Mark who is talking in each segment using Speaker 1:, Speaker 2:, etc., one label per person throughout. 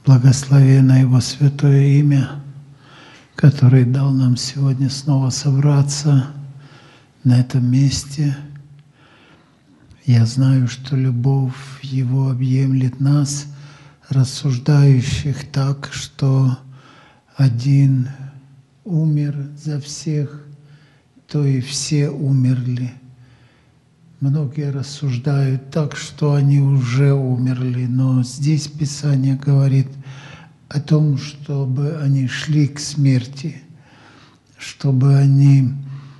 Speaker 1: Благословенно Его святое имя, который дал нам сегодня снова собраться на этом месте. Я знаю, что любовь Его объемлет нас, рассуждающих так, что один умер за всех, то и все умерли. Многие рассуждают так, что они уже умерли, но здесь Писание говорит о том, чтобы они шли к смерти, чтобы они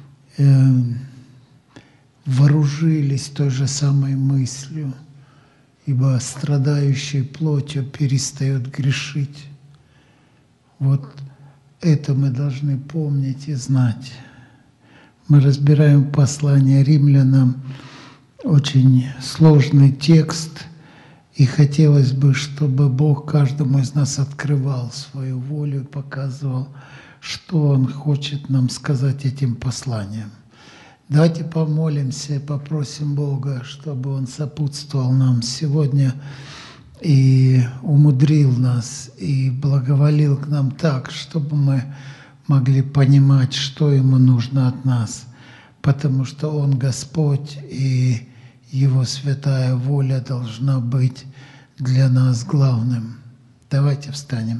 Speaker 1: вооружились той же самой мыслью, ибо страдающий плотью перестает грешить. Вот это мы должны помнить и знать. Мы разбираем послание римлянам, очень сложный текст, и хотелось бы, чтобы Бог каждому из нас открывал свою волю и показывал, что Он хочет нам сказать этим посланием. Давайте помолимся и попросим Бога, чтобы Он сопутствовал нам сегодня и умудрил нас, и благоволил к нам так, чтобы мы могли понимать, что Ему нужно от нас, потому что Он Господь, и Его святая воля должна быть для нас главным. Давайте встанем.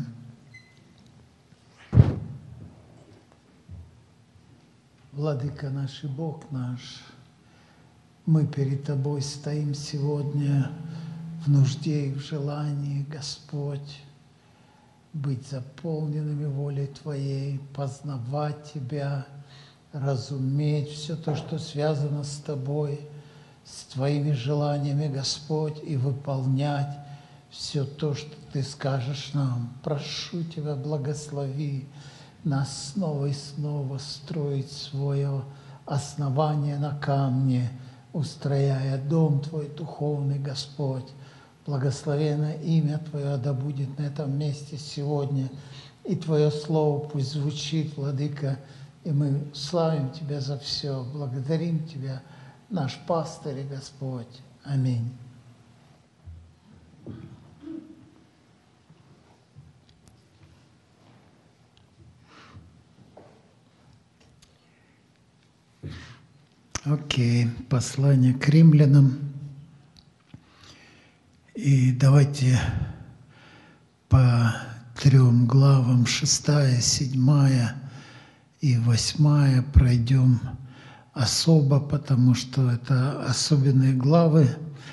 Speaker 1: Владыка наш и Бог наш, мы перед Тобой стоим сегодня в нужде и в желании, Господь, быть заполненными волей Твоей, познавать Тебя, разуметь все то, что связано с Тобой, с Твоими желаниями, Господь, и выполнять все то, что Ты скажешь нам. Прошу Тебя, благослови нас снова и снова строить свое основание на камне, устрояя дом Твой духовный, Господь. Благословенно имя Твое да будет на этом месте сегодня, и Твое Слово пусть звучит, Владыка, и мы славим Тебя за все, благодарим Тебя, наш пастырь и Господь. Аминь. Окей, послание к римлянам. И давайте по 3 главам, 6, 7 и 8 пройдем особо, потому что это особенные главы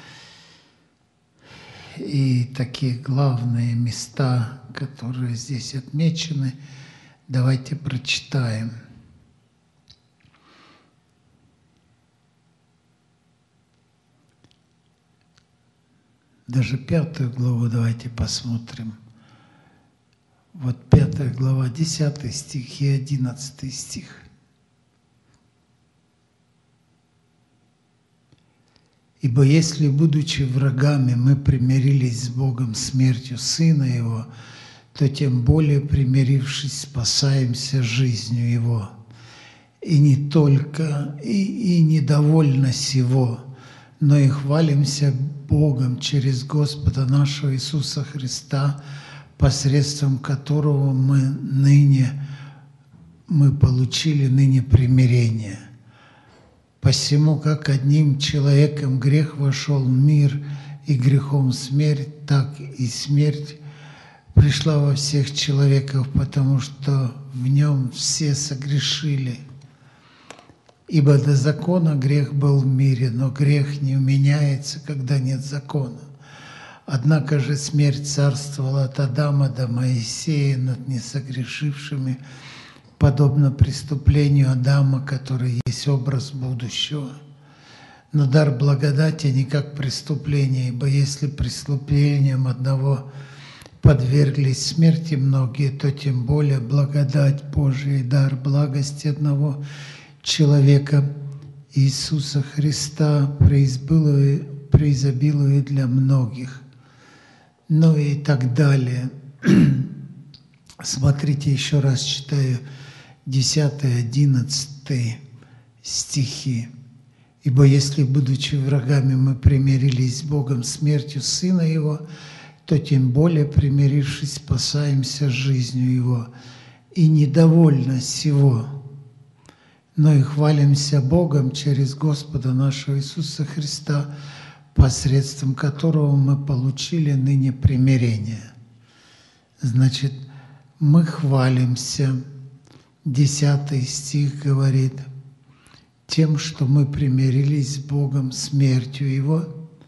Speaker 1: и такие главные места, которые здесь отмечены. Давайте прочитаем. Даже 5 главу давайте посмотрим. Вот 5 глава, 10 стих и 11 стих. «Ибо если, будучи врагами, мы примирились с Богом смертью Сына Его, то тем более, примирившись, спасаемся жизнью Его. И не только, и недовольно сего, но и хвалимся Богом через Господа нашего Иисуса Христа, посредством которого мы получили ныне примирение. Посему, как одним человеком грех вошел в мир, и грехом смерть, так и смерть пришла во всех человеков, потому что в нем все согрешили. Ибо до закона грех был в мире, но грех не уменяется, когда нет закона. Однако же смерть царствовала от Адама до Моисея над несогрешившими, подобно преступлению Адама, который есть образ будущего. Но дар благодати не как преступление, ибо если преступлением одного подверглись смерти многие, то тем более благодать Божия и дар благости одного человека Иисуса Христа преизобилует для многих». Ну и так далее. Смотрите, еще раз читаю 10-11 стихи. «Ибо если, будучи врагами, мы примирились с Богом смертью Сына Его, то тем более, примирившись, спасаемся жизнью Его. И недовольно сего, но и хвалимся Богом через Господа нашего Иисуса Христа, посредством которого мы получили ныне примирение. Значит, мы хвалимся, 10 стих говорит, тем, что мы примирились с Богом смертью Его,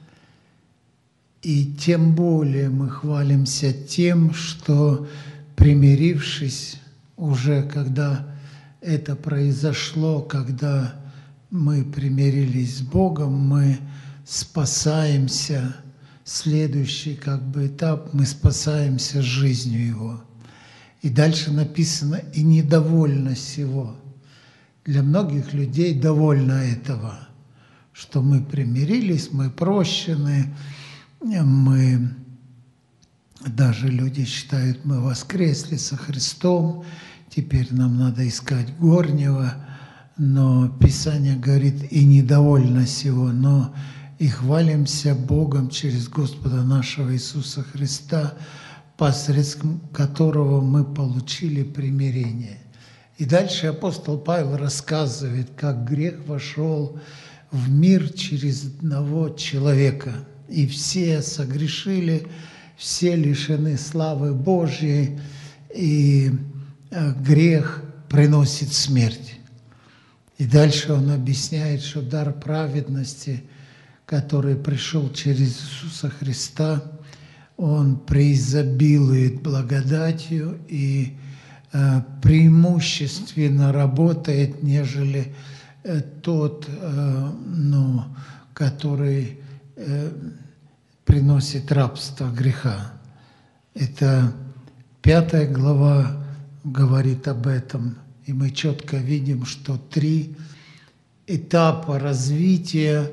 Speaker 1: и тем более мы хвалимся тем, что, примирившись, уже когда это произошло, когда мы примирились с Богом, мы спасаемся, следующий этап, мы спасаемся жизнью Его. И дальше написано «и недовольно сего». Для многих людей довольно этого, что мы примирились, мы прощены, мы, даже люди считают, мы воскресли со Христом, теперь нам надо искать горнего, но Писание говорит «и недовольно сего», но и хвалимся Богом через Господа нашего Иисуса Христа, посредством которого мы получили примирение. И дальше апостол Павел рассказывает, как грех вошел в мир через одного человека, и все согрешили, все лишены славы Божьей, и грех приносит смерть. И дальше он объясняет, что дар праведности, который пришел через Иисуса Христа, он преизобилует благодатью и преимущественно работает, нежели тот, который приносит рабство греха. Это 5 глава говорит об этом, и мы четко видим, что 3 этапа развития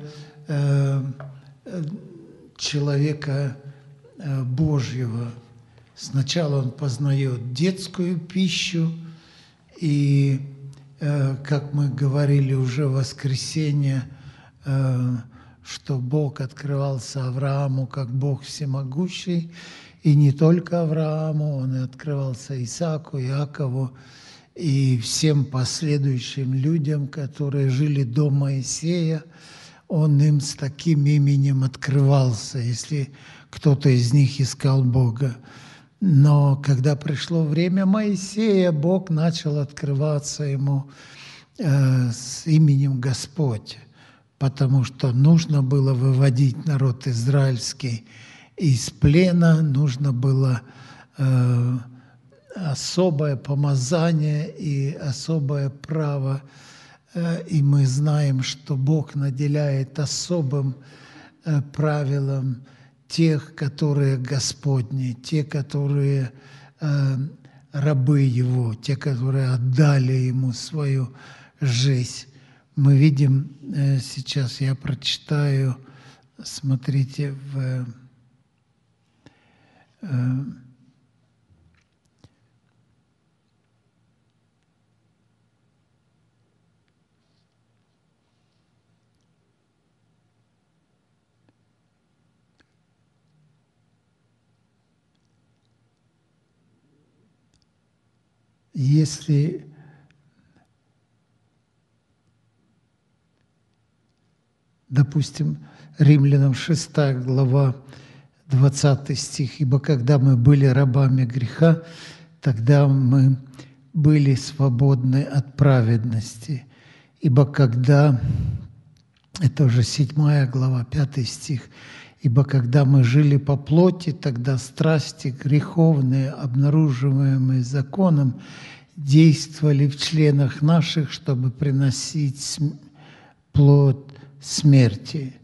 Speaker 1: человека Божьего. Сначала он познает детскую пищу, и, как мы говорили уже в воскресенье, что Бог открывался Аврааму как Бог всемогущий, и не только Аврааму, он и открывался Исааку, Иакову и всем последующим людям, которые жили до Моисея. Он им с таким именем открывался, если кто-то из них искал Бога. Но когда пришло время Моисея, Бог начал открываться ему с именем Господь, потому что нужно было выводить народ израильский из плена, нужно было особое помазание и особое право. И мы знаем, что Бог наделяет особым правилом тех, которые Господни, те, которые рабы Его, те, которые отдали Ему свою жизнь. Мы видим, сейчас я прочитаю, смотрите, если допустим, Римлянам 6 глава, 20 стих, «Ибо когда мы были рабами греха, тогда мы были свободны от праведности. Ибо когда...» Это уже 7 глава, 5 стих. «Ибо когда мы жили по плоти, тогда страсти греховные, обнаруживаемые законом, действовали в членах наших, чтобы приносить плод смерти».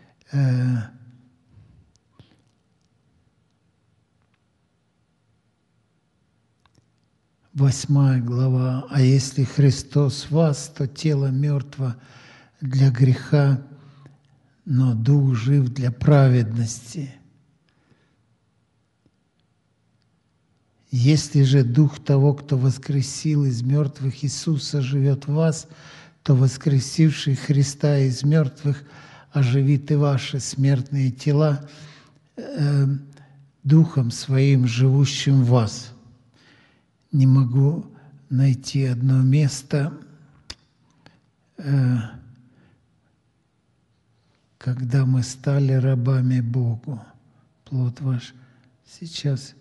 Speaker 1: 8 глава. «А если Христос в вас, то тело мертво для греха, но дух жив для праведности. Если же дух того, кто воскресил из мертвых Иисуса, живет в вас, то воскресивший Христа из мертвых оживит и ваши смертные тела Духом Своим, живущим в вас. Не могу найти одно место, когда мы стали рабами Богу. Плод ваш сейчас.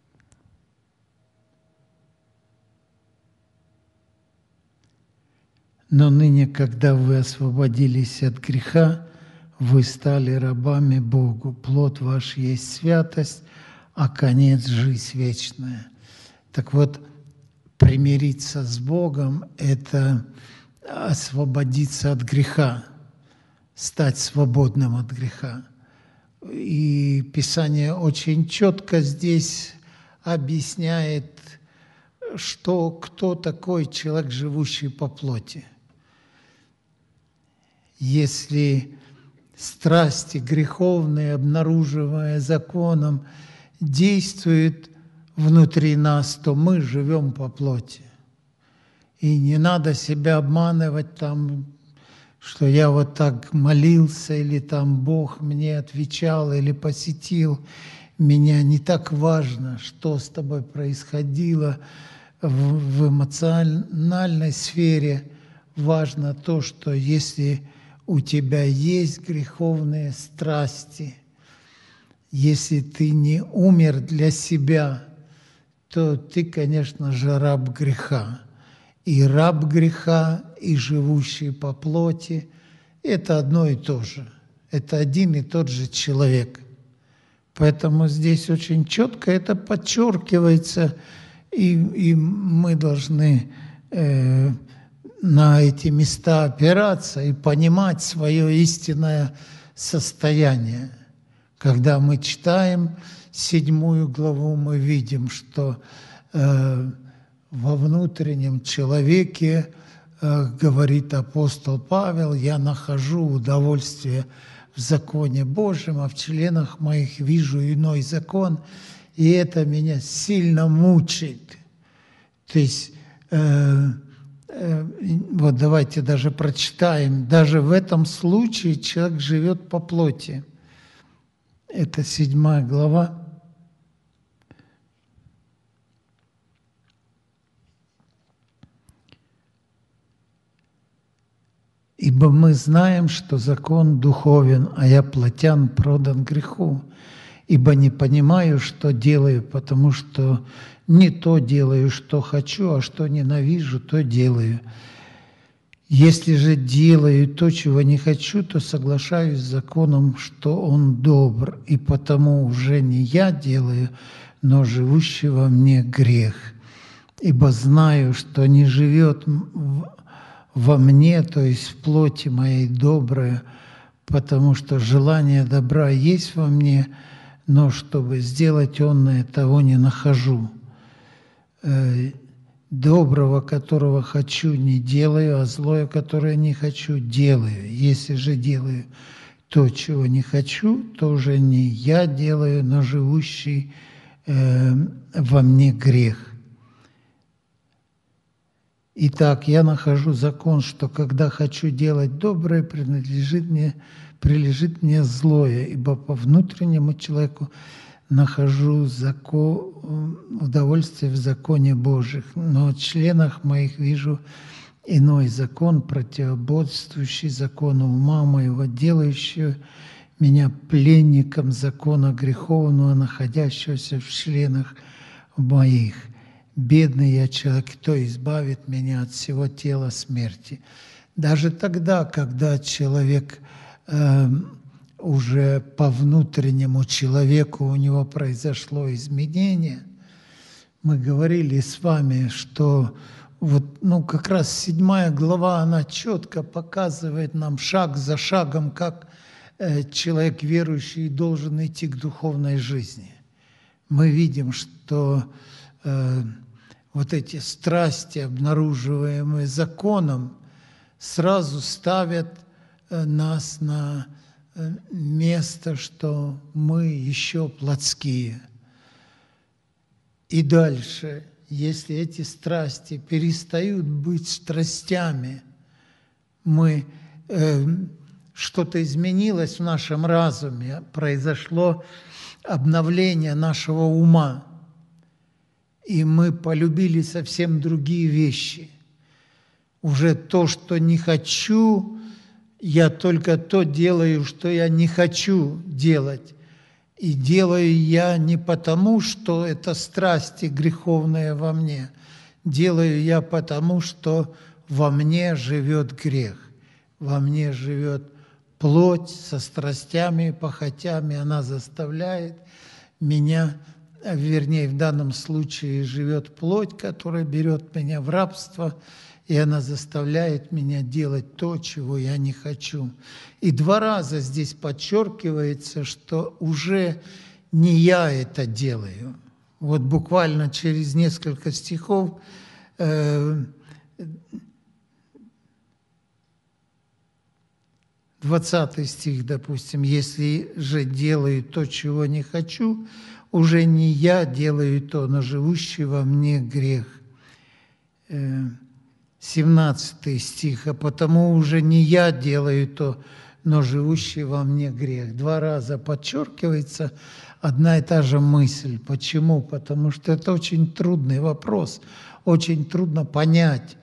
Speaker 1: Но ныне, когда вы освободились от греха, вы стали рабами Богу. Плод ваш есть святость, а конец — жизнь вечная. Так вот, примириться с Богом — это освободиться от греха, стать свободным от греха. И Писание очень четко здесь объясняет, кто такой человек, живущий по плоти. Если страсти греховные, обнаруживая законом, действуют внутри нас, то мы живем по плоти. И не надо себя обманывать там, что я вот так молился, или там Бог мне отвечал, или посетил меня. Не так важно, что с тобой происходило в эмоциональной сфере. Важно то, что если у тебя есть греховные страсти, если ты не умер для себя, то ты, конечно же, раб греха. И раб греха, и живущий по плоти — это одно и то же. Это один и тот же человек. Поэтому здесь очень четко это подчеркивается, и мы должны на эти места опираться и понимать свое истинное состояние. Когда мы читаем 7 главу, мы видим, что во внутреннем человеке, говорит апостол Павел, я нахожу удовольствие в законе Божьем, а в членах моих вижу иной закон, и это меня сильно мучает. То есть, вот давайте даже прочитаем, даже в этом случае человек живет по плоти. Это 7 глава. Ибо мы знаем, что закон духовен, а я плотян продан греху. Ибо не понимаю, что делаю, потому что не то делаю, что хочу, а что ненавижу, то делаю. Если же делаю то, чего не хочу, то соглашаюсь с законом, что он добр, и потому уже не я делаю, но живущий во мне грех. Ибо знаю, что не живет во мне, то есть в плоти моей, доброе, потому что желание добра есть во мне, но чтобы сделать онное, того не нахожу. Доброго, которого хочу, не делаю, а злое, которое не хочу, делаю. Если же делаю то, чего не хочу, то уже не я делаю, но живущий во мне грех. Итак, я нахожу закон, что когда хочу делать доброе, прилежит мне злое, ибо по внутреннему человеку нахожу удовольствие в законе Божьих, но в членах моих вижу иной закон, противоборствующий закону ума моего, делающий меня пленником закона греховного, находящегося в членах моих. Бедный я человек, кто избавит меня от всего тела смерти. Даже тогда, когда человек уже по внутреннему человеку у него произошло изменение, мы говорили с вами, что вот, как раз 7 глава, она четко показывает нам шаг за шагом, как человек верующий должен идти к духовной жизни. Мы видим, что вот эти страсти, обнаруживаемые законом, сразу ставят нас на место, что мы еще плотские. И дальше, если эти страсти перестают быть страстями, что-то изменилось в нашем разуме, произошло обновление нашего ума. И мы полюбили совсем другие вещи. Уже то, что не хочу, я только то делаю, что я не хочу делать. И делаю я не потому, что это страсти греховные во мне. Делаю я потому, что во мне живет грех. Во мне живет плоть со страстями и похотями. Она заставляет меня, вернее, в данном случае живет плоть, которая берет меня в рабство, и она заставляет меня делать то, чего я не хочу. И 2 раза здесь подчеркивается, что уже не я это делаю. Вот буквально через несколько стихов 20 стих, допустим, «Если же делаю то, чего не хочу, уже не я делаю то, но живущий во мне грех». 17 стих, «А потому уже не я делаю то, но живущий во мне грех». 2 раза подчеркивается одна и та же мысль. Почему? Потому что это очень трудный вопрос. Очень трудно понять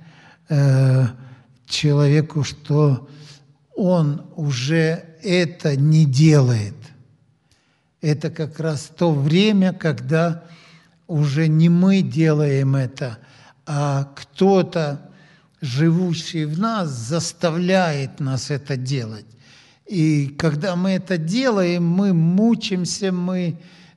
Speaker 1: человеку, что он уже это не делает. Это как раз то время, когда уже не мы делаем это, а кто-то, живущий в нас, заставляет нас это делать. И когда мы это делаем, мы мучимся, мы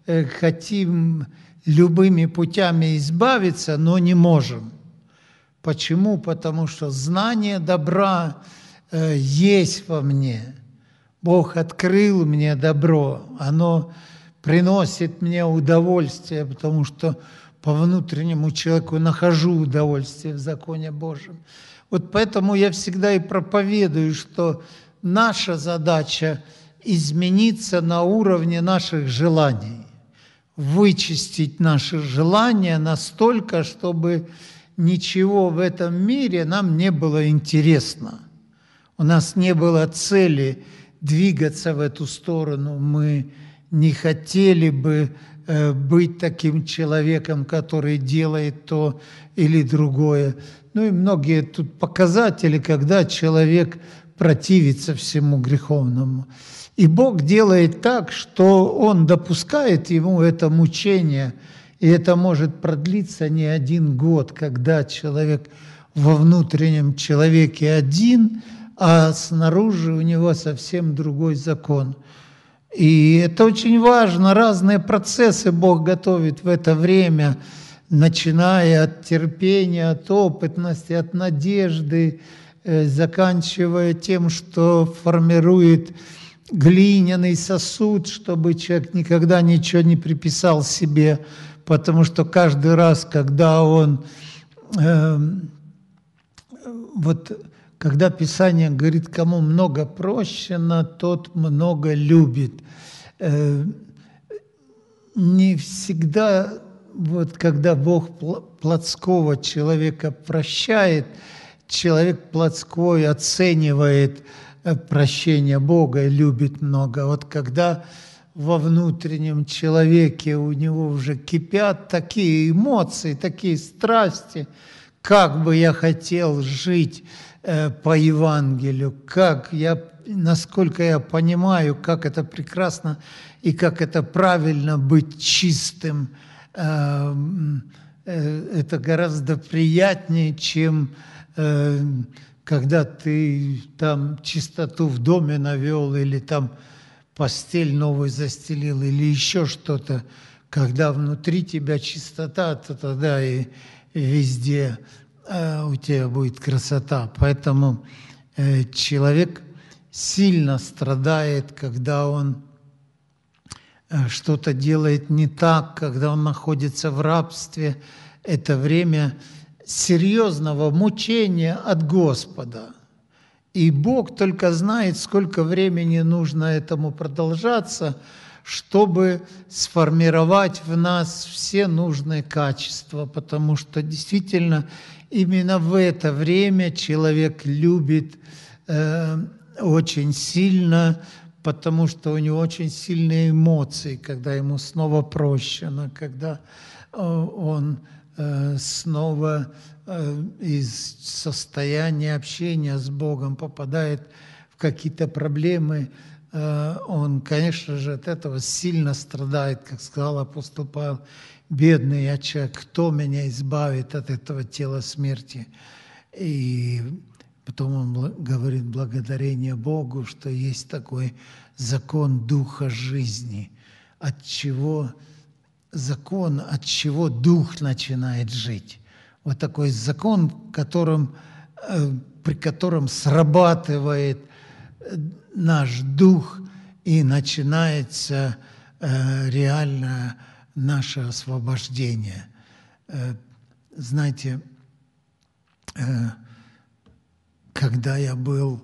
Speaker 1: хотим любыми путями избавиться, но не можем. Почему? Потому что знание добра есть во мне. Бог открыл мне добро, оно приносит мне удовольствие, потому что по внутреннему человеку нахожу удовольствие в законе Божьем. Вот поэтому я всегда и проповедую, что наша задача измениться на уровне наших желаний, вычистить наши желания настолько, чтобы ничего в этом мире нам не было интересно. У нас не было цели двигаться в эту сторону, мы не хотели бы быть таким человеком, который делает то или другое. Ну и многие тут показатели, когда человек противится всему греховному. И Бог делает так, что Он допускает ему это мучение, и это может продлиться не 1 год, когда человек во внутреннем человеке один, а снаружи у него совсем другой закон. И это очень важно. Разные процессы Бог готовит в это время, начиная от терпения, от опытности, от надежды, заканчивая тем, что формирует глиняный сосуд, чтобы человек никогда ничего не приписал себе, потому что каждый раз, когда он... Когда Писание говорит, кому много прощено, тот много любит. Не всегда, когда Бог плотского человека прощает, человек плотской оценивает прощение Бога и любит много. Вот когда во внутреннем человеке у него уже кипят такие эмоции, такие страсти, как бы я хотел жить по Евангелию, насколько я понимаю, как это прекрасно и как это правильно быть чистым. Это гораздо приятнее, чем когда ты там чистоту в доме навел, или там постель новую застелил, или еще что-то. Когда внутри тебя чистота, то тогда и везде у тебя будет красота. Поэтому человек сильно страдает, когда он что-то делает не так, когда он находится в рабстве. Это время серьезного мучения от Господа. И Бог только знает, сколько времени нужно этому продолжаться, чтобы сформировать в нас все нужные качества, потому что действительно именно в это время человек любит очень сильно, потому что у него очень сильные эмоции, когда ему снова прощено, когда он снова из состояния общения с Богом попадает в какие-то проблемы, он, конечно же, от этого сильно страдает, как сказал апостол Павел: «Бедный я человек, кто меня избавит от этого тела смерти?» И потом он говорит: благодарение Богу, что есть такой закон Духа жизни, от чего закон, от чего Дух начинает жить. Вот такой закон, при котором срабатывает наш дух, и начинается реально наше освобождение. Знаете, когда я был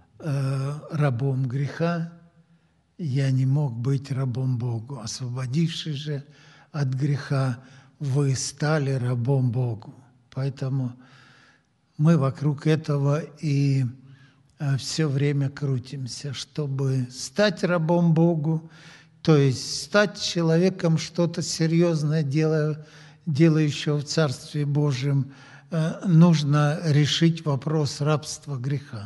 Speaker 1: рабом греха, я не мог быть рабом Богу. Освободившись же от греха, вы стали рабом Богу. Поэтому мы вокруг этого и все время крутимся, чтобы стать рабом Богу, то есть стать человеком, что-то серьезное делающего в Царстве Божьем. Нужно решить вопрос рабства греха.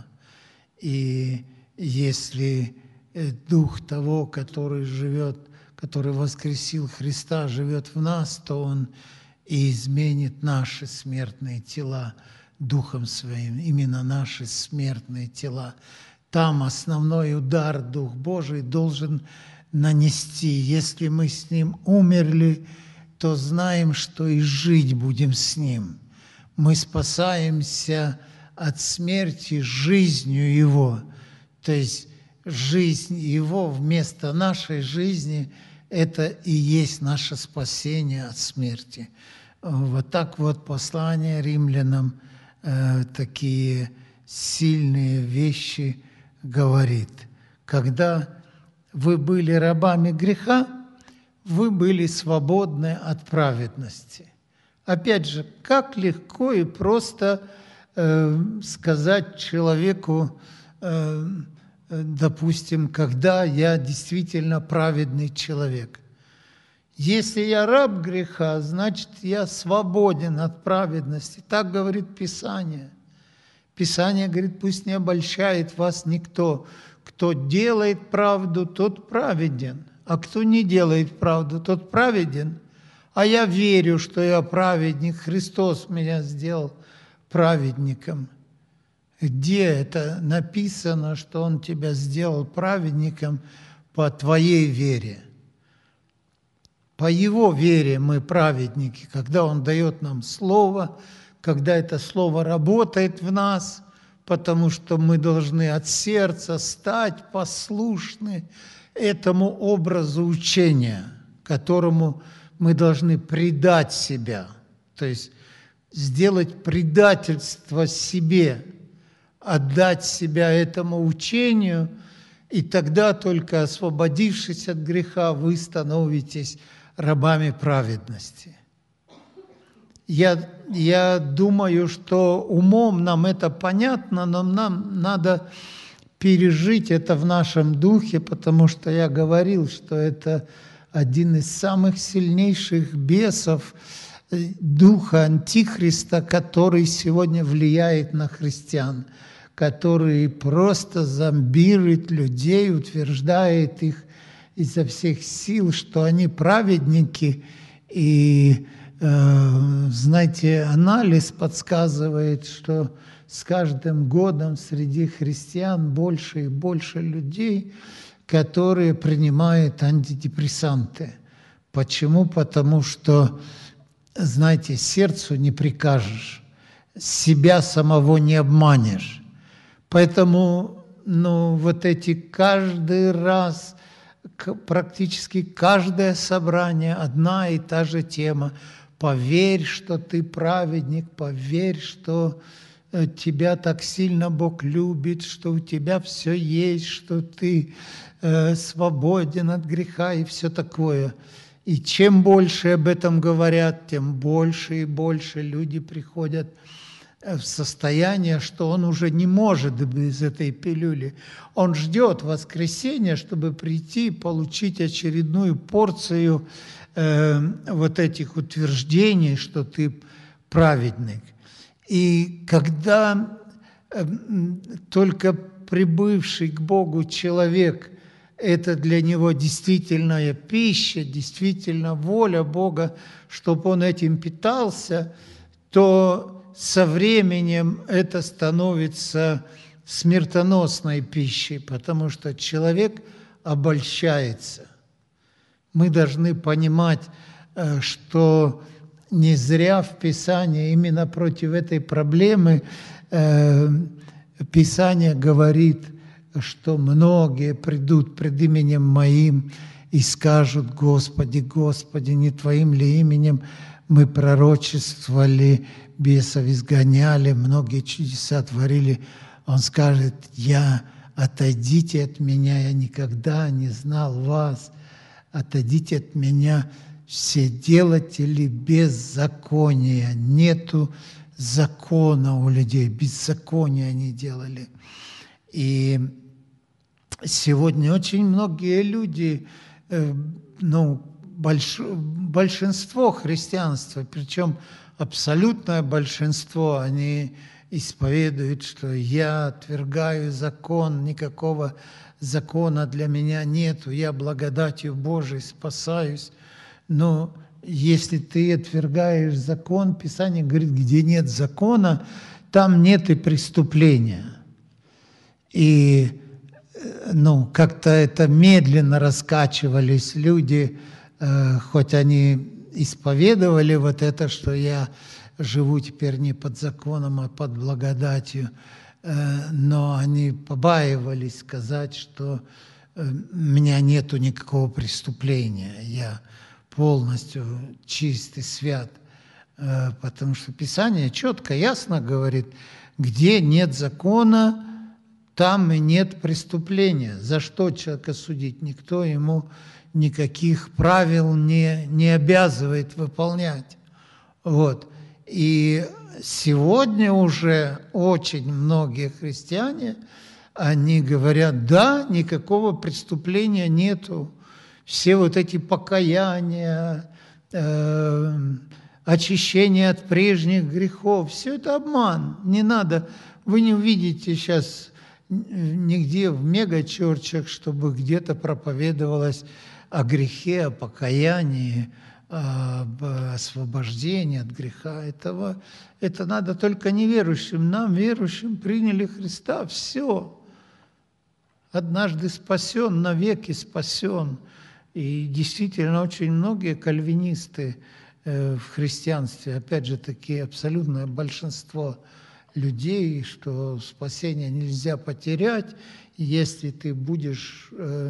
Speaker 1: И если Дух того, который живет, который воскресил Христа, живет в нас, то Он и изменит наши смертные тела Духом Своим, именно наши смертные тела. Там основной удар Дух Божий должен нанести. Если мы с Ним умерли, то знаем, что и жить будем с Ним. Мы спасаемся от смерти жизнью Его. То есть жизнь Его вместо нашей жизни – это и есть наше спасение от смерти. Вот так вот послание римлянам такие сильные вещи говорит. Когда вы были рабами греха, вы были свободны от праведности. Опять же, как легко и просто сказать человеку, допустим, когда я действительно праведный человек. Если я раб греха, значит, я свободен от праведности. Так говорит Писание. Писание говорит: пусть не обольщает вас никто. Кто делает правду, тот праведен, а кто не делает правду, тот праведен. А я верю, что я праведник, Христос меня сделал праведником. Где это написано, что Он тебя сделал праведником по твоей вере? По Его вере мы праведники, когда Он дает нам Слово, когда это Слово работает в нас, потому что мы должны от сердца стать послушны этому образу учения, которому мы должны предать себя, то есть сделать предательство себе, отдать себя этому учению, и тогда, только освободившись от греха, вы становитесь рабами праведности. Я думаю, что умом нам это понятно, но нам надо пережить это в нашем духе, потому что я говорил, что это один из самых сильнейших бесов, духа Антихриста, который сегодня влияет на христиан, который просто зомбирует людей, утверждает их изо всех сил, что они праведники. И, знаете, анализ подсказывает, что с каждым годом среди христиан больше и больше людей, которые принимают антидепрессанты. Почему? Потому что, знаете, сердцу не прикажешь, себя самого не обманешь. Поэтому, вот эти каждый раз, практически каждое собрание, одна и та же тема. Поверь, что ты праведник, поверь, что тебя так сильно Бог любит, что у тебя все есть, что ты свободен от греха и все такое. И чем больше об этом говорят, тем больше и больше люди приходят в состояние, что он уже не может без этой пилюли. Он ждет воскресенья, чтобы прийти и получить очередную порцию вот этих утверждений, что ты праведник. И когда только прибывший к Богу человек, это для него действительная пища, действительно воля Бога, чтобы он этим питался, то со временем это становится смертоносной пищей, потому что человек обольщается. Мы должны понимать, что не зря в Писании именно против этой проблемы Писание говорит, что многие придут пред именем Моим и скажут: Господи, Господи, не Твоим ли именем мы пророчествовали, бесов изгоняли, многие чудеса творили. Он скажет: отойдите от меня, я никогда не знал вас. Отойдите от меня, все делатели беззакония. Нету закона у людей, беззакония они делали. И сегодня очень многие люди, большинство христианства, причем абсолютное большинство, они исповедуют, что я отвергаю закон, никакого закона для меня нету, я благодатью Божией спасаюсь. Но если ты отвергаешь закон, Писание говорит, где нет закона, там нет и преступления. И как-то это медленно раскачивались люди, хоть они исповедовали вот это, что я живу теперь не под законом, а под благодатью, но они побаивались сказать, что у меня нету никакого преступления, я полностью чист и свят, потому что Писание четко, ясно говорит, где нет закона, там и нет преступления. За что человека судить? Никто ему никаких правил не обязывает выполнять. Вот. И сегодня уже очень многие христиане, они говорят, да, никакого преступления нету. Все вот эти покаяния, очищение от прежних грехов, все это обман. Не надо, вы не увидите сейчас нигде в мегачерчах, чтобы где-то проповедовалось о грехе, о покаянии, об освобождении от греха. Это надо только неверующим. Нам, верующим, приняли Христа, все. Однажды спасен, навеки спасен. И действительно очень многие кальвинисты в христианстве, опять же, такие абсолютное большинство людей, что спасение нельзя потерять, если ты будешь,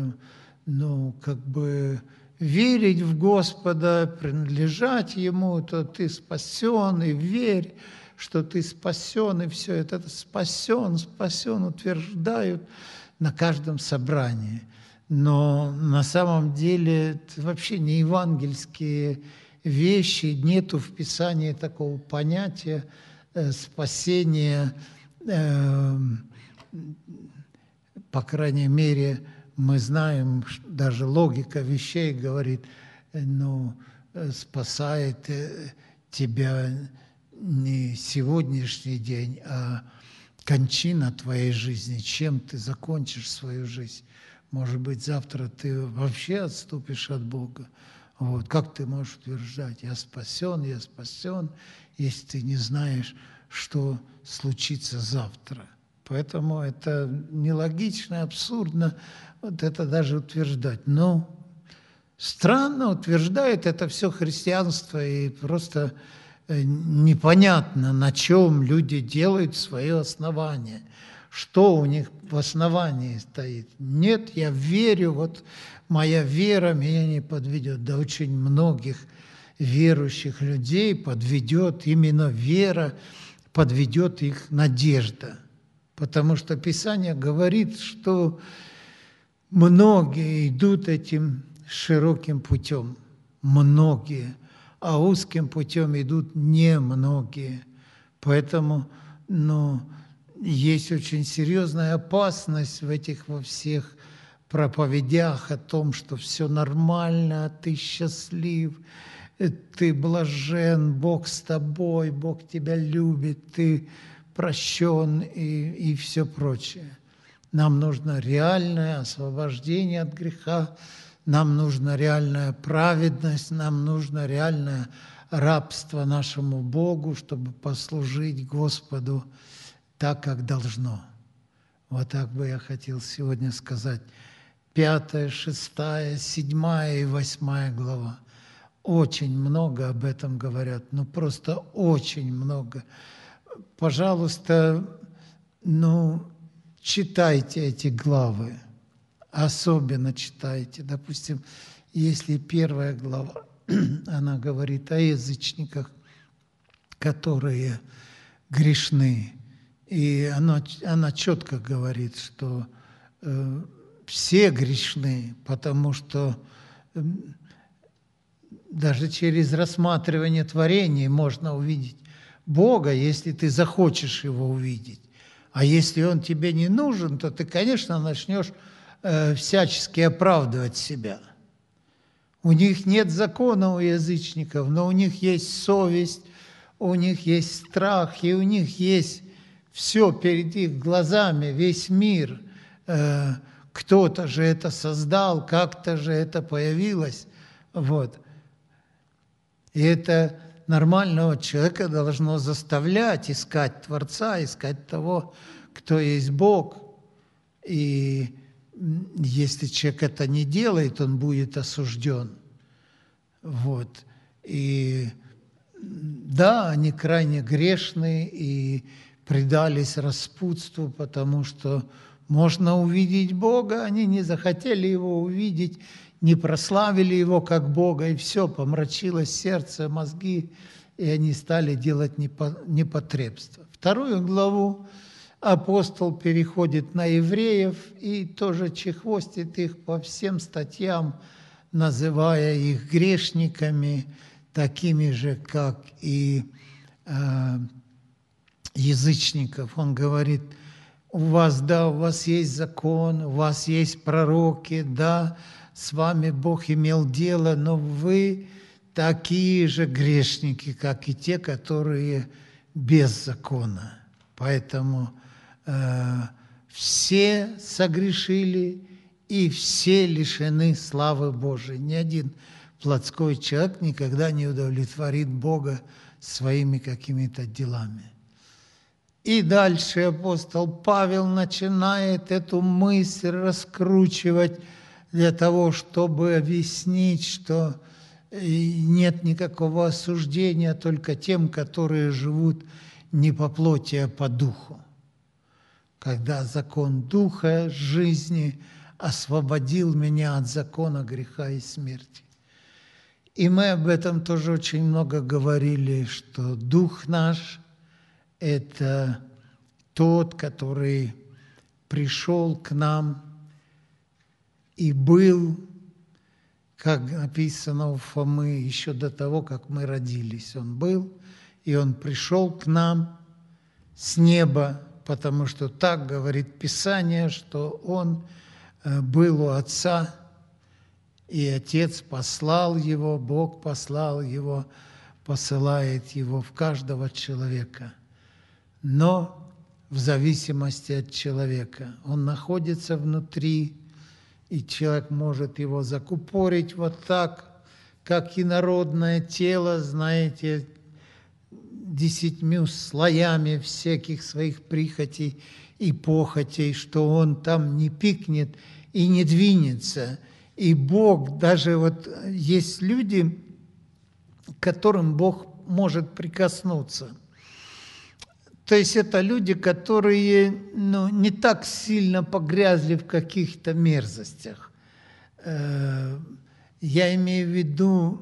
Speaker 1: верить в Господа, принадлежать Ему, то ты спасен, и верь, что ты спасен, и все это спасен, утверждают на каждом собрании. Но на самом деле это вообще не евангельские вещи, нету в Писании такого понятия спасения, по крайней мере, мы знаем, даже логика вещей говорит, спасает тебя не сегодняшний день, а кончина твоей жизни, чем ты закончишь свою жизнь. Может быть, завтра ты вообще отступишь от Бога. Вот. Как ты можешь утверждать, я спасен, если ты не знаешь, что случится завтра? Поэтому это нелогично, абсурдно вот это даже утверждать. Но странно утверждает это все христианство, и просто непонятно, на чем люди делают свое основание. Что у них в основании стоит? Нет, я верю, вот моя вера меня не подведет. Да очень многих верующих людей подведет именно вера, подведет их надежда. Потому что Писание говорит, что многие идут этим широким путем, многие, а узким путем идут немногие. Поэтому но есть очень серьезная опасность в этих во всех проповедях о том, что все нормально, ты счастлив, ты блажен, Бог с тобой, Бог тебя любит, ты прощен и все прочее. Нам нужно реальное освобождение от греха, нам нужна реальная праведность, нам нужно реальное рабство нашему Богу, чтобы послужить Господу так, как должно. Вот так бы я хотел сегодня сказать. 5, 6, 7 и 8 глава. Очень много об этом говорят, ну просто очень много. Пожалуйста, читайте эти главы, особенно читайте. Допустим, если 1 глава, она говорит о язычниках, которые грешны, и она четко говорит, что все грешны, потому что даже через рассматривание творений можно увидеть Бога, если ты захочешь Его увидеть. А если Он тебе не нужен, то ты, конечно, начнешь всячески оправдывать себя. У них нет закона у язычников, но у них есть совесть, у них есть страх, и у них есть все перед их глазами, весь мир. Кто-то же это создал, как-то же это появилось. Вот. И это нормального человека должно заставлять искать Творца, искать того, кто есть Бог. И если человек это не делает, он будет осужден. Вот. И да, они крайне грешны и предались распутству, потому что можно увидеть Бога, они не захотели Его увидеть, не прославили Его как Бога, и все, помрачилось сердце, мозги, и они стали делать непотребство. 2 главу апостол переходит на евреев и тоже чехвостит их по всем статьям, называя их грешниками, такими же, как и язычников. Он говорит: у вас есть закон, у вас есть пророки, да, с вами Бог имел дело, но вы такие же грешники, как и те, которые без закона. Поэтому все согрешили и все лишены славы Божией. Ни один плотской человек никогда не удовлетворит Бога своими какими-то делами. И дальше апостол Павел начинает эту мысль раскручивать для того, чтобы объяснить, что нет никакого осуждения только тем, которые живут не по плоти, а по духу. Когда закон духа жизни освободил меня от закона греха и смерти. И мы об этом тоже очень много говорили, что дух наш – это тот, который пришел к нам и был, как написано у Фомы, еще до того, как мы родились. Он был, и он пришел к нам с неба, потому что так говорит Писание, что он был у Отца, и Отец послал его, Бог послал его, посылает его в каждого человека. Но в зависимости от человека. Он находится внутри, и человек может его закупорить вот так, как инородное тело, знаете, 10 слоями всяких своих прихотей и похотей, что он там не пикнет и не двинется. И Бог, даже вот есть люди, к которым Бог может прикоснуться. То есть это люди, которые не так сильно погрязли в каких-то мерзостях. Я имею в виду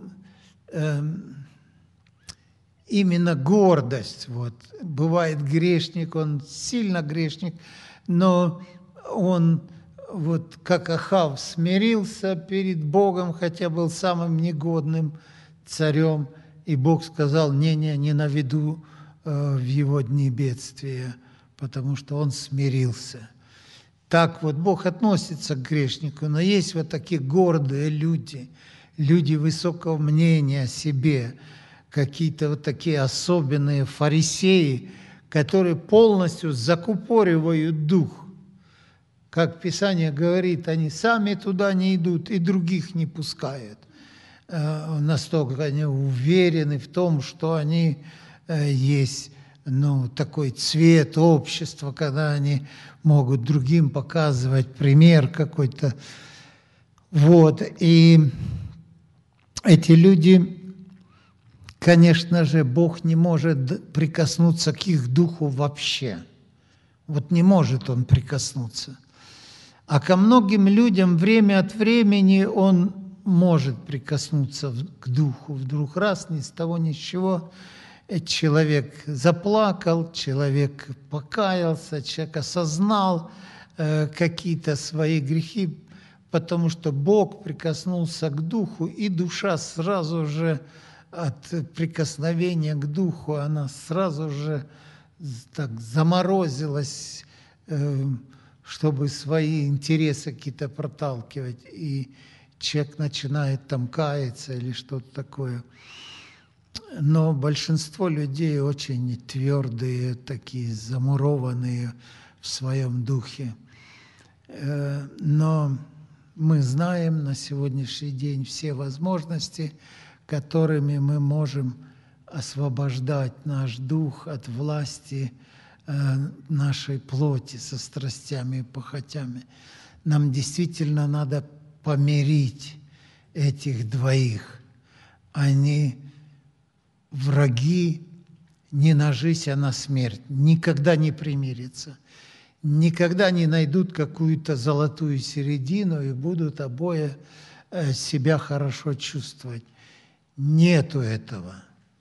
Speaker 1: именно гордость. Вот. Бывает грешник, он сильно грешник, но он, вот как Ахав, смирился перед Богом, хотя был самым негодным царем, и Бог сказал: не наведу в его дни бедствия, потому что он смирился. Так вот Бог относится к грешнику, но есть вот такие гордые люди, люди высокого мнения о себе, какие-то вот такие особенные фарисеи, которые полностью закупоривают дух. Как Писание говорит, они сами туда не идут и других не пускают. Настолько они уверены в том, что они есть такой цвет общества, когда они могут другим показывать пример какой-то. Вот. И эти люди, конечно же, Бог не может прикоснуться к их духу вообще. Вот не может Он прикоснуться. А ко многим людям время от времени Он может прикоснуться к духу. Вдруг раз, ни с того, ни с чего, человек заплакал, человек покаялся, человек осознал какие-то свои грехи, потому что Бог прикоснулся к духу, и душа сразу же от прикосновения к духу, она сразу же так заморозилась, чтобы свои интересы какие-то проталкивать, и человек начинает там каяться или что-то такое. Но большинство людей очень твердые, такие замурованные в своем духе. Но мы знаем на сегодняшний день все возможности, которыми мы можем освобождать наш дух от власти нашей плоти со страстями и похотями. Нам действительно надо помирить этих двоих. Они враги не на жизнь, а на смерть. Никогда не примирятся. Никогда не найдут какую-то золотую середину и будут обои себя хорошо чувствовать. Нету этого.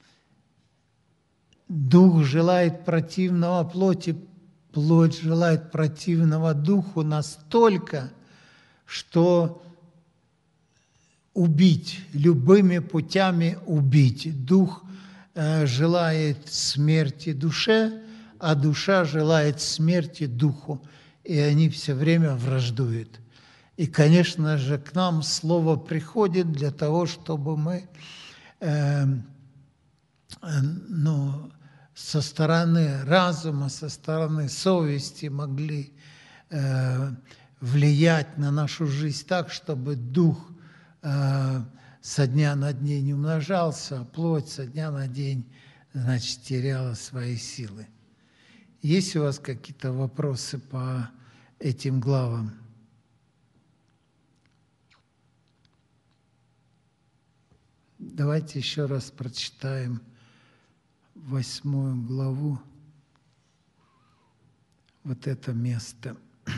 Speaker 1: Дух желает противного плоти, плоть желает противного духу настолько, что убить, любыми путями убить. Дух желает смерти душе, а душа желает смерти духу. И они все время враждуют. И, конечно же, к нам Слово приходит для того, чтобы мы со стороны разума, со стороны совести могли влиять на нашу жизнь так, чтобы дух со дня на день не умножался, а плоть со дня на день, значит, теряла свои силы. Есть у вас какие-то вопросы по этим главам? Давайте еще раз прочитаем 8 главу, вот это место.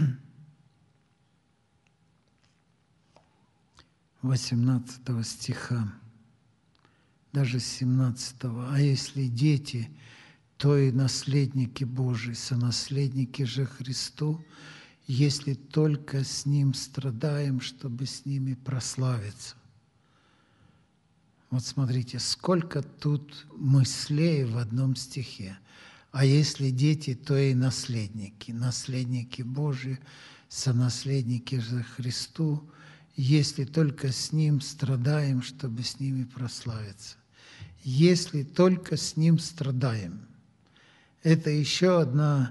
Speaker 1: 18 стиха, даже 17. «А если дети, то и наследники Божии, сонаследники же Христу, если только с Ним страдаем, чтобы с ними прославиться». Вот смотрите, сколько тут мыслей в одном стихе. «А если дети, то и наследники, наследники Божии, сонаследники же Христу, если только с Ним страдаем, чтобы с ними прославиться». Если только с Ним страдаем. Это еще одна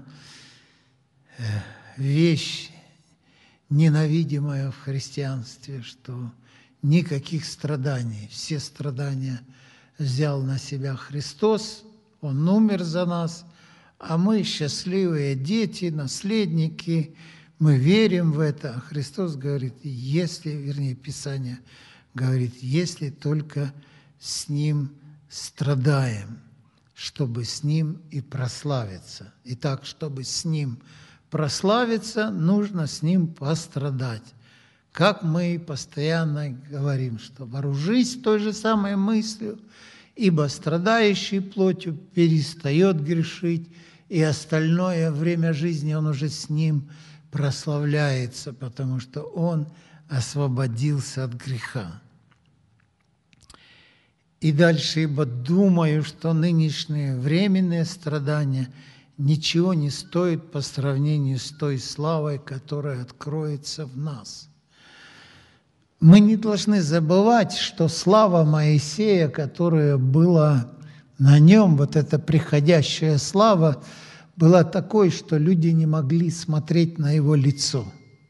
Speaker 1: вещь, ненавидимая в христианстве, что никаких страданий, все страдания взял на себя Христос, Он умер за нас, а мы счастливые дети, наследники, мы верим в это. А Христос говорит, Писание говорит, если только с Ним страдаем, чтобы с Ним и прославиться. Итак, чтобы с Ним прославиться, нужно с Ним пострадать. Как мы постоянно говорим, что вооружись той же самой мыслью, ибо страдающий плотью перестает грешить, и остальное время жизни он уже с Ним прославляется, потому что он освободился от греха. И дальше, ибо думаю, что нынешние временные страдания ничего не стоят по сравнению с той славой, которая откроется в нас. Мы не должны забывать, что слава Моисея, которая была на нем, вот эта приходящая слава, была такой, что люди не могли смотреть на его лицо.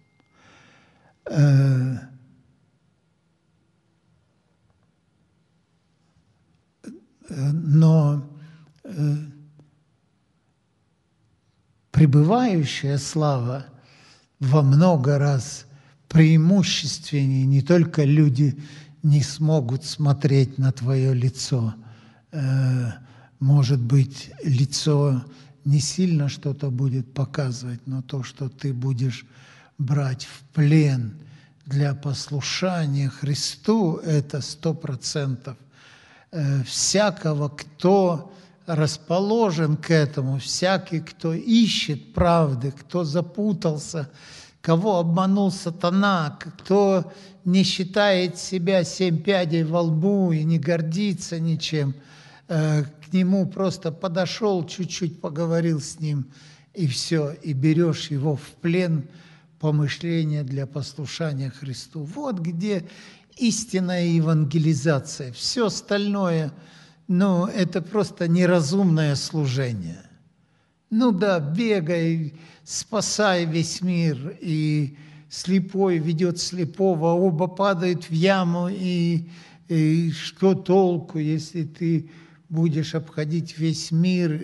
Speaker 1: Но пребывающая слава во много раз преимущественнее. Не только люди не смогут смотреть на твое лицо. Может быть, лицо не сильно что-то будет показывать, но то, что ты будешь брать в плен для послушания Христу, это 100%. Всякого, кто расположен к этому, всякий, кто ищет правды, кто запутался, кого обманул сатана, кто не считает себя 7 пядей во лбу и не гордится ничем, к нему просто подошел, чуть-чуть поговорил с ним, и все, и берешь его в плен помышления для послушания Христу. Вот где истинная евангелизация. Все остальное, это просто неразумное служение. Да, бегай, спасай весь мир, и слепой ведет слепого, оба падают в яму, и что толку, если ты будешь обходить весь мир,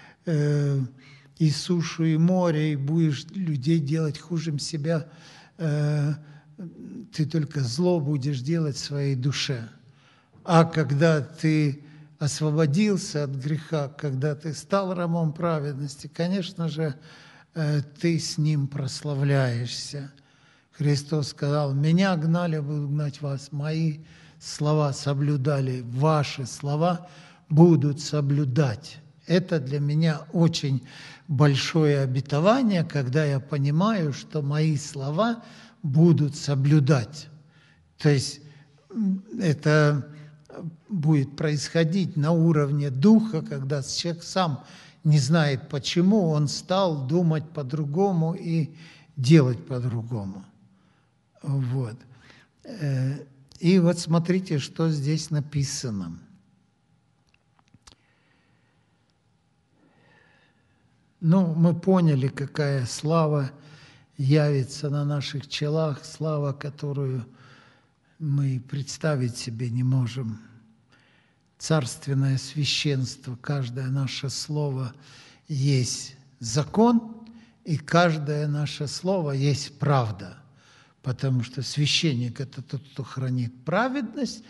Speaker 1: и сушу, и море, и будешь людей делать хуже себя, ты только зло будешь делать своей душе. А когда ты освободился от греха, когда ты стал рабом праведности, конечно же, ты с ним прославляешься. Христос сказал: «Меня гнали, буду гнать вас, мои слова соблюдали, ваши слова будут соблюдать». Это для меня очень большое обетование, когда я понимаю, что мои слова будут соблюдать. То есть это будет происходить на уровне духа, когда человек сам не знает, почему он стал думать по-другому и делать по-другому. Вот. И вот смотрите, что здесь написано. Мы поняли, какая слава явится на наших челах, слава, которую мы представить себе не можем. Царственное священство, каждое наше слово есть закон, и каждое наше слово есть правда. Потому что священник – это тот, кто хранит праведность,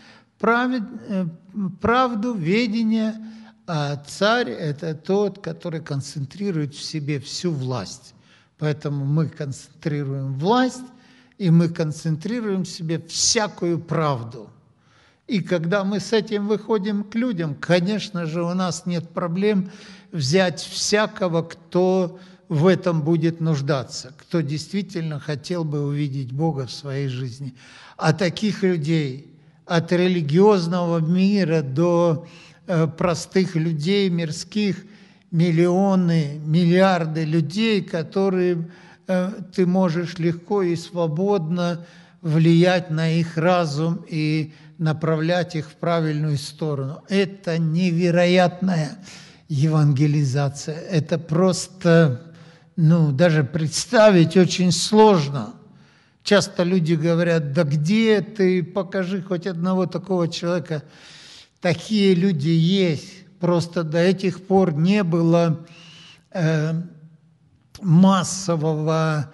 Speaker 1: правду, ведение, а царь – это тот, который концентрирует в себе всю власть. Поэтому мы концентрируем власть, и мы концентрируем в себе всякую правду. И когда мы с этим выходим к людям, конечно же, у нас нет проблем взять всякого, кто в этом будет нуждаться, кто действительно хотел бы увидеть Бога в своей жизни. А таких людей, от религиозного мира до простых людей, мирских, миллионы, миллиарды людей, которые ты можешь легко и свободно влиять на их разум и направлять их в правильную сторону. Это невероятная евангелизация. Это просто, даже представить очень сложно. Часто люди говорят: да где ты, покажи хоть одного такого человека. Такие люди есть. Просто до этих пор не было массовой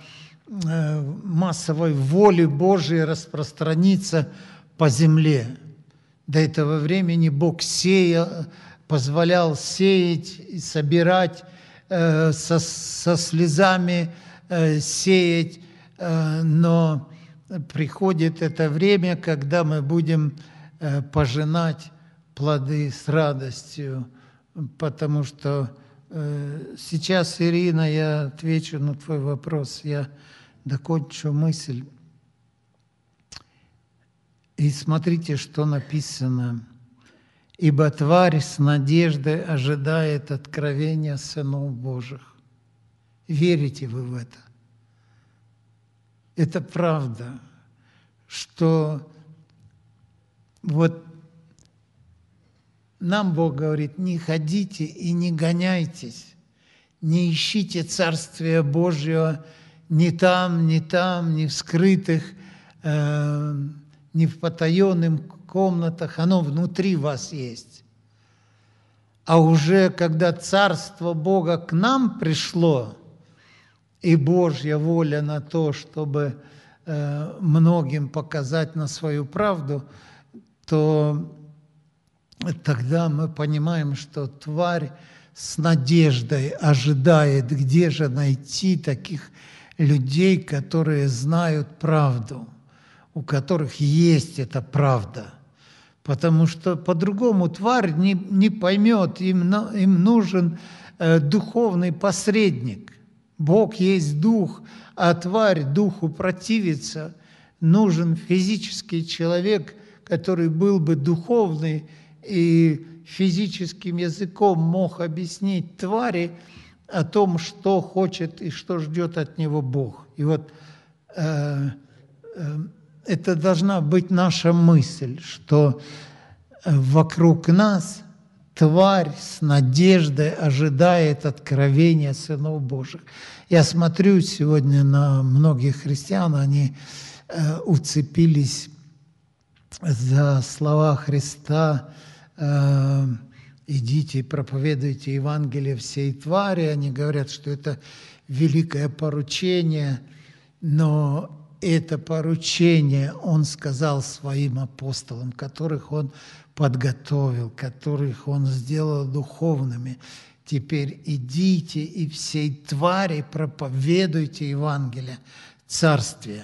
Speaker 1: воли Божией распространиться по земле. До этого времени Бог позволял сеять и собирать, со слезами сеять, но приходит это время, когда мы будем пожинать плоды с радостью, потому что сейчас, Ирина, я отвечу на твой вопрос, я докончу мысль. И смотрите, что написано. ибо тварь с надеждой ожидает откровения сынов Божьих. Верите вы в это? Это правда, что вот нам Бог говорит: не ходите и не гоняйтесь, не ищите Царствия Божьего ни там, ни в скрытых, ни в потаенных комнатах, оно внутри вас есть. А уже когда Царство Бога к нам пришло, и Божья воля на то, чтобы многим показать на свою правду, то тогда мы понимаем, что тварь с надеждой ожидает, где же найти таких людей, которые знают правду, у которых есть эта правда. Потому что по-другому тварь не поймет, им нужен духовный посредник. Бог есть дух, а тварь духу противится. Нужен физический человек, который был бы духовный и физическим языком мог объяснить твари о том, что хочет и что ждет от него Бог. И вот это должна быть наша мысль, что вокруг нас тварь с надеждой ожидает откровения сынов Божьих. Я смотрю сегодня на многих христиан, они уцепились за слова Христа: идите и проповедуйте Евангелие всей твари. Они говорят, что это великое поручение, но это поручение Он сказал своим апостолам, которых Он подготовил, которых Он сделал духовными. Теперь идите и всей твари проповедуйте Евангелие Царствия.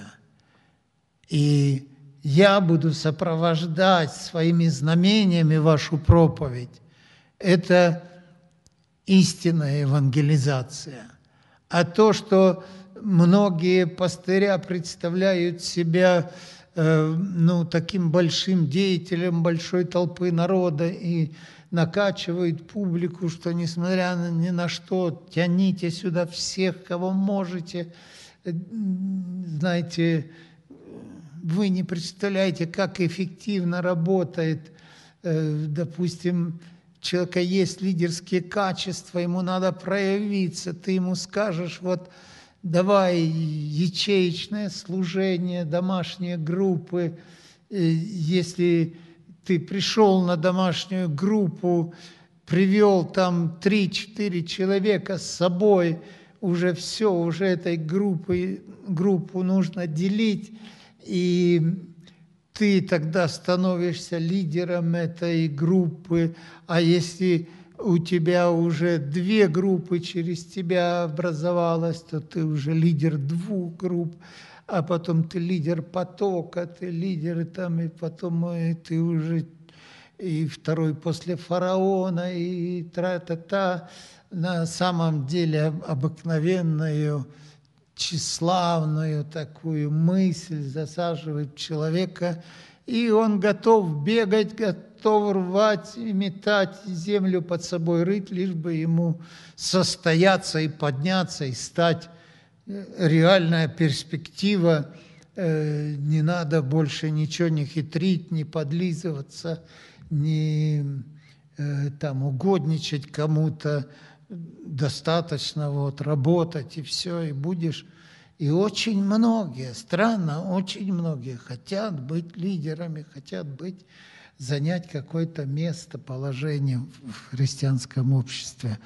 Speaker 1: И я буду сопровождать своими знамениями вашу проповедь. Это истинная евангелизация. А то, что многие пастыря представляют себя таким большим деятелем большой толпы народа и накачивают публику, что несмотря ни на что, тяните сюда всех, кого можете. Знаете, вы не представляете, как эффективно работает. Допустим, у человека есть лидерские качества, ему надо проявиться, ты ему скажешь: вот давай ячеечное служение, домашние группы. Если ты пришел на домашнюю группу, привел там 3-4 человека с собой, уже все, уже этой группу нужно делить, и ты тогда становишься лидером этой группы. А если у тебя уже 2 группы через тебя образовалось, то ты уже лидер 2 групп, а потом ты лидер потока, ты лидер там, и потом ты уже и второй после фараона, и тра-та-та. На самом деле обыкновенную, тщеславную такую мысль засаживает человека, и он готов бегать, готов рвать и метать, землю под собой рыть, лишь бы ему состояться и подняться, и стать. Реальная перспектива, не надо больше ничего не хитрить, не подлизываться, не угодничать кому-то, достаточно работать, и все, и будешь. И очень многие, странно, очень многие хотят быть лидерами, хотят занять какое-то место, положение в христианском обществе.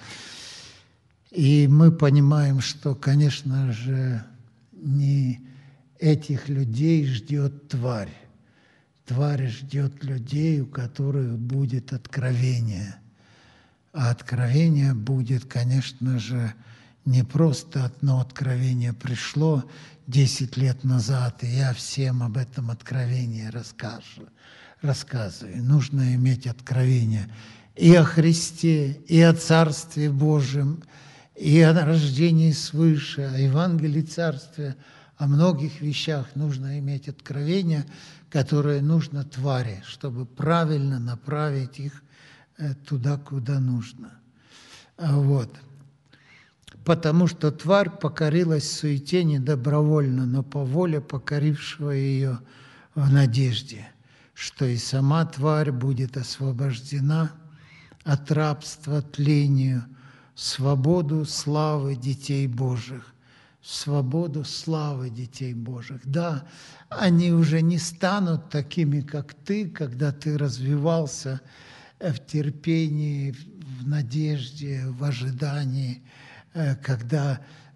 Speaker 1: И мы понимаем, что, конечно же, не этих людей ждет тварь. Тварь ждет людей, у которых будет откровение. А откровение будет, конечно же, не просто одно откровение пришло 10 лет назад, и я всем об этом откровении рассказываю. Нужно иметь откровение и о Христе, и о Царстве Божьем, и о рождении свыше, о Евангелии Царствия, о многих вещах нужно иметь откровение, которое нужно твари, чтобы правильно направить их туда, куда нужно. Вот. Потому что тварь покорилась суете не добровольно, но по воле покорившего ее в надежде, что и сама тварь будет освобождена от рабства тлению, в свободу славы детей Божьих. В свободу славы детей Божьих. Да, они уже не станут такими, как ты, когда ты развивался в терпении, в надежде, в ожидании, когда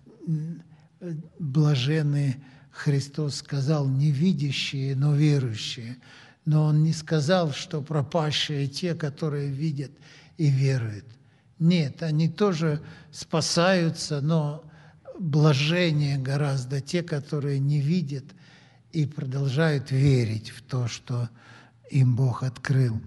Speaker 1: блаженный Христос сказал не видящие, но верующие. Но Он не сказал, что пропащие те, которые видят и веруют. Нет, они тоже спасаются, но блажение гораздо те, которые не видят и продолжают верить в то, что им Бог открыл.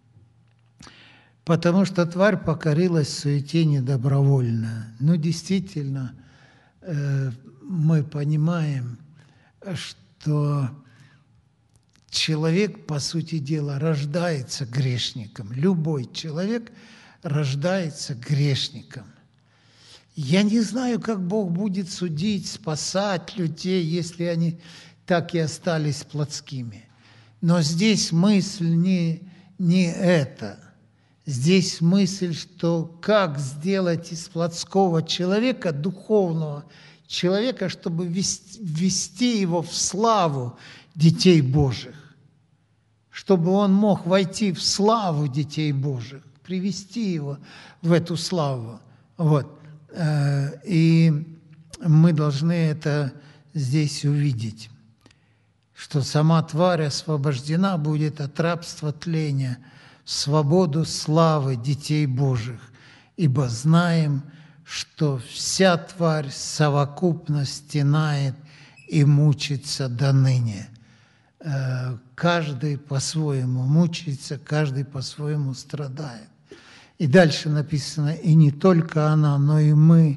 Speaker 1: Потому что тварь покорилась суете недобровольно. Ну, действительно, мы понимаем, что человек, по сути дела, рождается грешником. Любой человек рождается грешником. Я не знаю, как Бог будет судить, спасать людей, если они так и остались плотскими. Но здесь мысль не это. Здесь мысль, что как сделать из плотского человека, духовного человека, чтобы ввести его в славу детей Божьих, чтобы он мог войти в славу детей Божьих, привести его в эту славу. Вот. И мы должны это здесь увидеть, что сама тварь освобождена будет от рабства тления в свободу славы детей Божьих, ибо знаем, что вся тварь совокупно стенает и мучится до ныне. Каждый по-своему мучается, каждый по-своему страдает. И дальше написано, и не только она, но и мы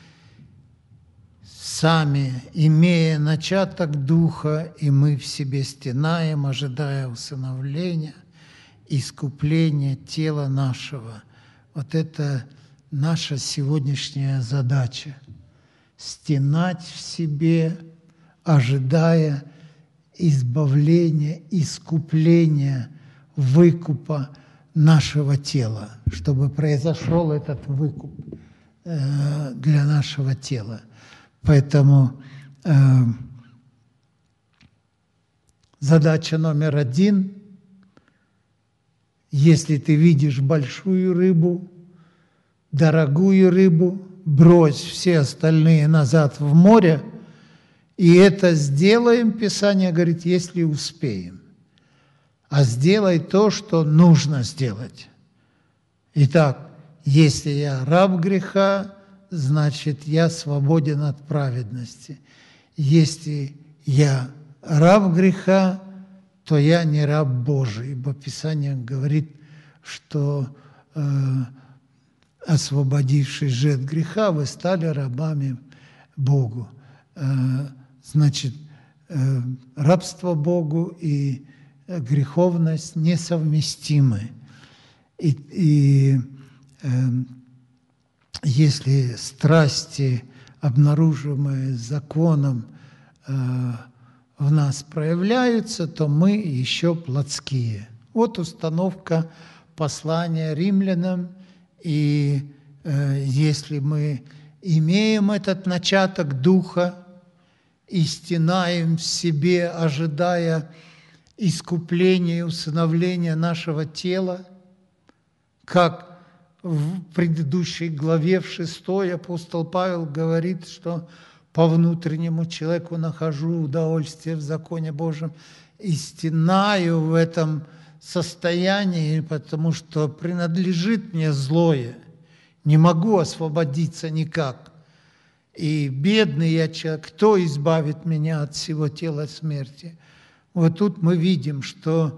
Speaker 1: сами, имея начаток Духа, и мы в себе стенаем, ожидая усыновления, искупления тела нашего. Вот это наша сегодняшняя задача. Стенать в себе, ожидая избавления, искупления, выкупа нашего тела, чтобы произошел этот выкуп для нашего тела. Поэтому задача номер 1, если ты видишь большую рыбу, дорогую рыбу, брось все остальные назад в море, и это сделаем, Писание говорит, если успеем. А сделай то, что нужно сделать. Итак, если я раб греха, значит, я свободен от праведности. Если я раб греха, то я не раб Божий, ибо Писание говорит, что освободившись же от греха, вы стали рабами Богу. Значит, рабство Богу и греховность несовместимы. И если страсти, обнаруживаемые законом, в нас проявляются, то мы еще плотские. Вот установка послания римлянам. И если мы имеем этот начаток Духа и стенаем в себе, ожидая искупления и усыновления нашего тела, как в предыдущей главе, в 6 апостол Павел говорит, что по внутреннему человеку нахожу удовольствие в законе Божьем и стенаю в этом состоянии, потому что принадлежит мне злое, не могу освободиться никак. И бедный я человек, кто избавит меня от всего тела смерти? Вот тут мы видим, что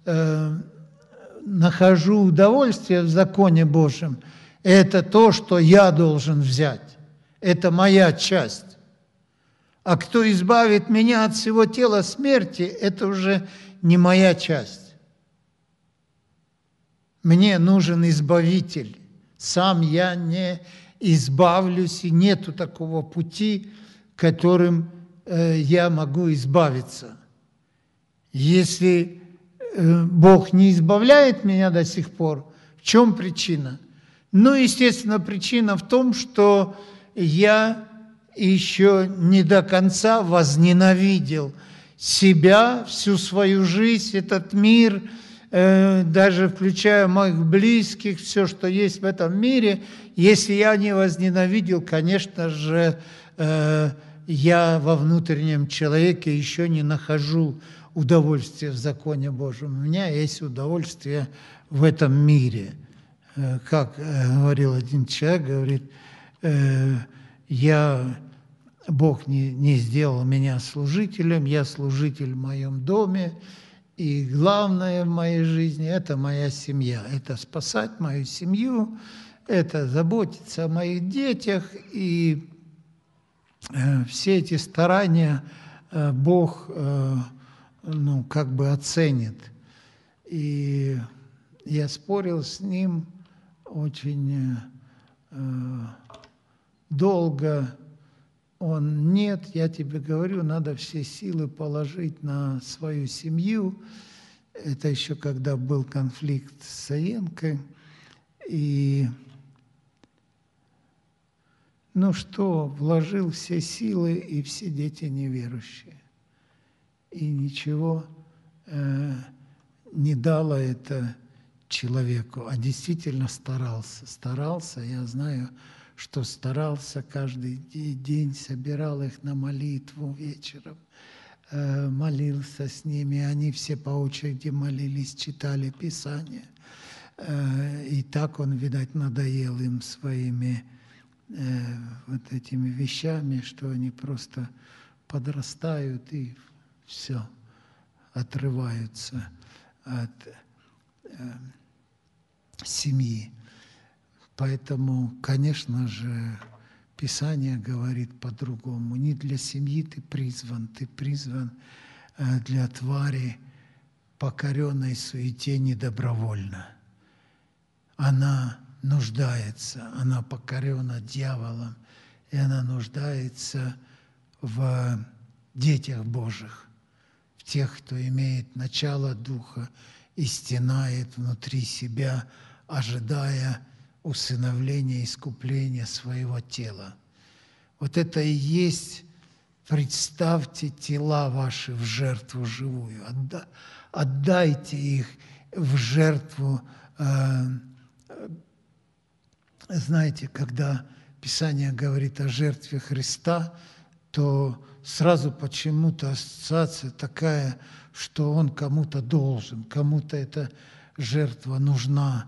Speaker 1: нахожу удовольствие в законе Божьем. Это то, что я должен взять. Это моя часть. А кто избавит меня от всего тела смерти, это уже не моя часть. Мне нужен избавитель. Сам я не избавлюсь, и нету такого пути, которым я могу избавиться. Если Бог не избавляет меня до сих пор, в чем причина? Ну, естественно, причина в том, что я еще не до конца возненавидел себя, всю свою жизнь, этот мир, даже включая моих близких, все, что есть в этом мире. Если я не возненавидел, конечно же, я во внутреннем человеке еще не нахожу удовольствия в законе Божьем. У меня есть удовольствие в этом мире. Как говорил один человек, говорит, Бог не сделал меня служителем, я служитель в моем доме, и главное в моей жизни – это моя семья, это спасать мою семью, это заботиться о моих детях, и все эти старания Бог как бы оценит. И я спорил с ним очень долго. Он: нет, я тебе говорю, надо все силы положить на свою семью. Это еще когда был конфликт с Саенко. И вложил все силы, и все дети неверующие. И ничего не дало это человеку, а действительно старался, я знаю, что старался каждый день, собирал их на молитву вечером, молился с ними, они все по очереди молились, читали Писание. И так он, видать, надоел им своими вот этими вещами, что они просто подрастают и все, отрываются от семьи. Поэтому, конечно же, Писание говорит по-другому. Не для семьи ты призван для твари, покоренной суете недобровольно. Она нуждается, она покорена дьяволом, и она нуждается в детях Божьих, в тех, кто имеет начало Духа и стенает внутри себя, ожидая усыновления, искупления своего тела. Вот это и есть, представьте тела ваши в жертву живую, отдайте их в жертву. Знаете, когда Писание говорит о жертве Христа, то сразу почему-то ассоциация такая, что Он кому-то должен, кому-то эта жертва нужна,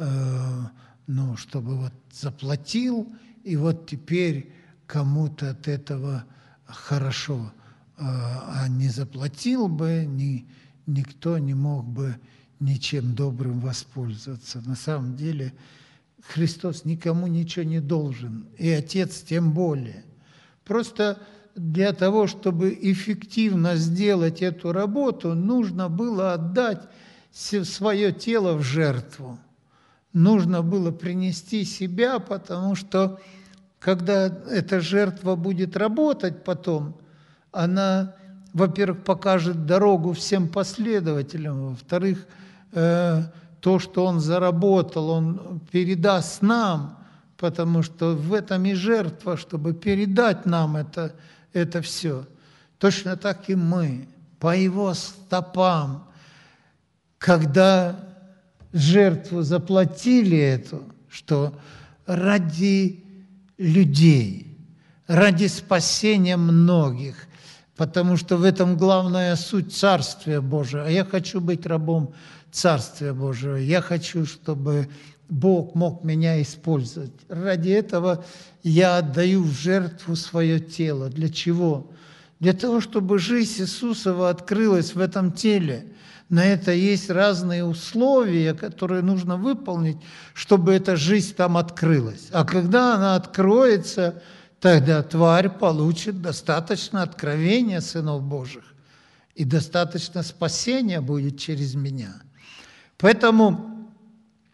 Speaker 1: чтобы вот заплатил, и вот теперь кому-то от этого хорошо. А не заплатил бы, никто не мог бы ничем добрым воспользоваться. На самом деле Христос никому ничего не должен, и Отец тем более. Просто для того, чтобы эффективно сделать эту работу, нужно было отдать свое тело в жертву. Нужно было принести себя, потому что, когда эта жертва будет работать потом, она, во-первых, покажет дорогу всем последователям, во-вторых, то, что Он заработал, Он передаст нам, потому что в этом и жертва, чтобы передать нам это все. Точно так и мы, по Его стопам, когда жертву заплатили эту, что ради людей, ради спасения многих, потому что в этом главная суть Царствия Божия. А я хочу быть рабом Царствия Божьего. Я хочу, чтобы Бог мог меня использовать. Ради этого я отдаю в жертву свое тело. Для чего? Для того, чтобы жизнь Иисусова открылась в этом теле. На это есть разные условия, которые нужно выполнить, чтобы эта жизнь там открылась. А когда она откроется, тогда тварь получит достаточно откровения сынов Божьих, и достаточно спасения будет через меня. Поэтому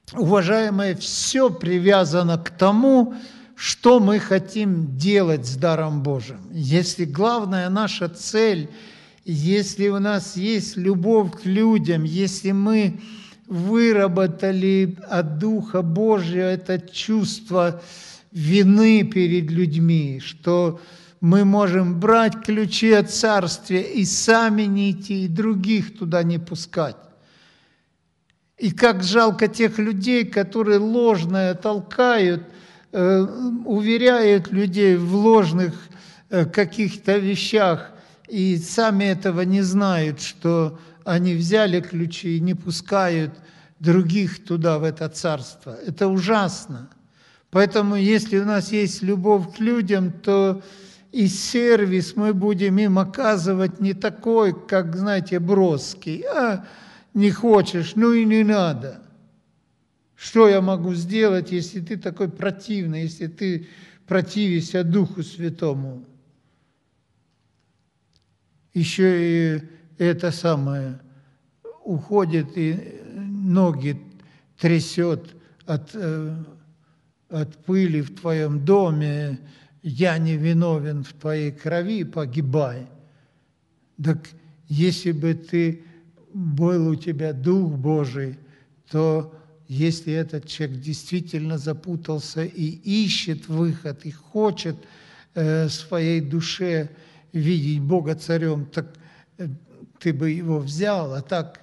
Speaker 1: уважаемые, все привязано к тому, что мы хотим делать с даром Божьим. Если главная наша цель, если у нас есть любовь к людям, если мы выработали от Духа Божьего это чувство вины перед людьми, что мы можем брать ключи от Царствия и сами не идти, и других туда не пускать. И как жалко тех людей, которые ложное толкают, уверяют людей в ложных каких-то вещах, и сами этого не знают, что они взяли ключи и не пускают других туда, в это царство. Это ужасно. Поэтому, если у нас есть любовь к людям, то и сервис мы будем им оказывать не такой, как, знаете, броский. Не хочешь, ну и не надо. Что я могу сделать, если ты такой противный, если ты противишься Духу Святому? Еще и это самое уходит и ноги трясет от пыли в твоем доме, я не виновен в твоей крови, погибай. Так если бы был у тебя Дух Божий, то если этот человек действительно запутался и ищет выход, и хочет в своей душе видеть Бога царем, так ты бы его взял, а так...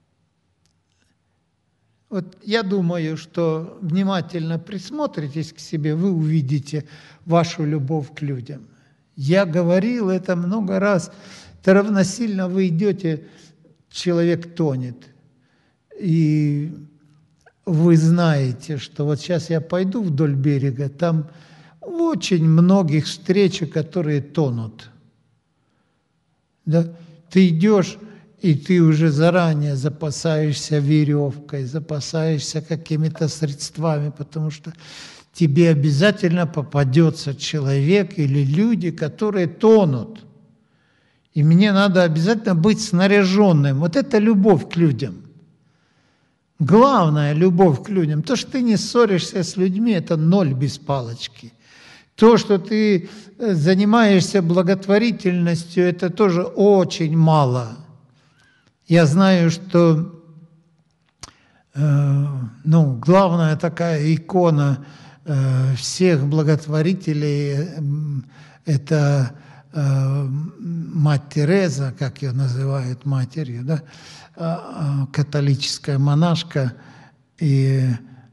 Speaker 1: Вот я думаю, что внимательно присмотритесь к себе, вы увидите вашу любовь к людям. Я говорил это много раз. Это равносильно вы идете, человек тонет. И вы знаете, что вот сейчас я пойду вдоль берега, там очень многих встречу, которые тонут. Да? Ты идешь, и ты уже заранее запасаешься веревкой, запасаешься какими-то средствами, потому что тебе обязательно попадется человек или люди, которые тонут. И мне надо обязательно быть снаряженным. Вот это любовь к людям. Главная любовь к людям. То, что ты не ссоришься с людьми, это ноль без палочки. То, что ты занимаешься благотворительностью, это тоже очень мало. Я знаю, что главная такая икона всех благотворителей – это мать Тереза, как ее называют матерью, да? Католическая монашка, и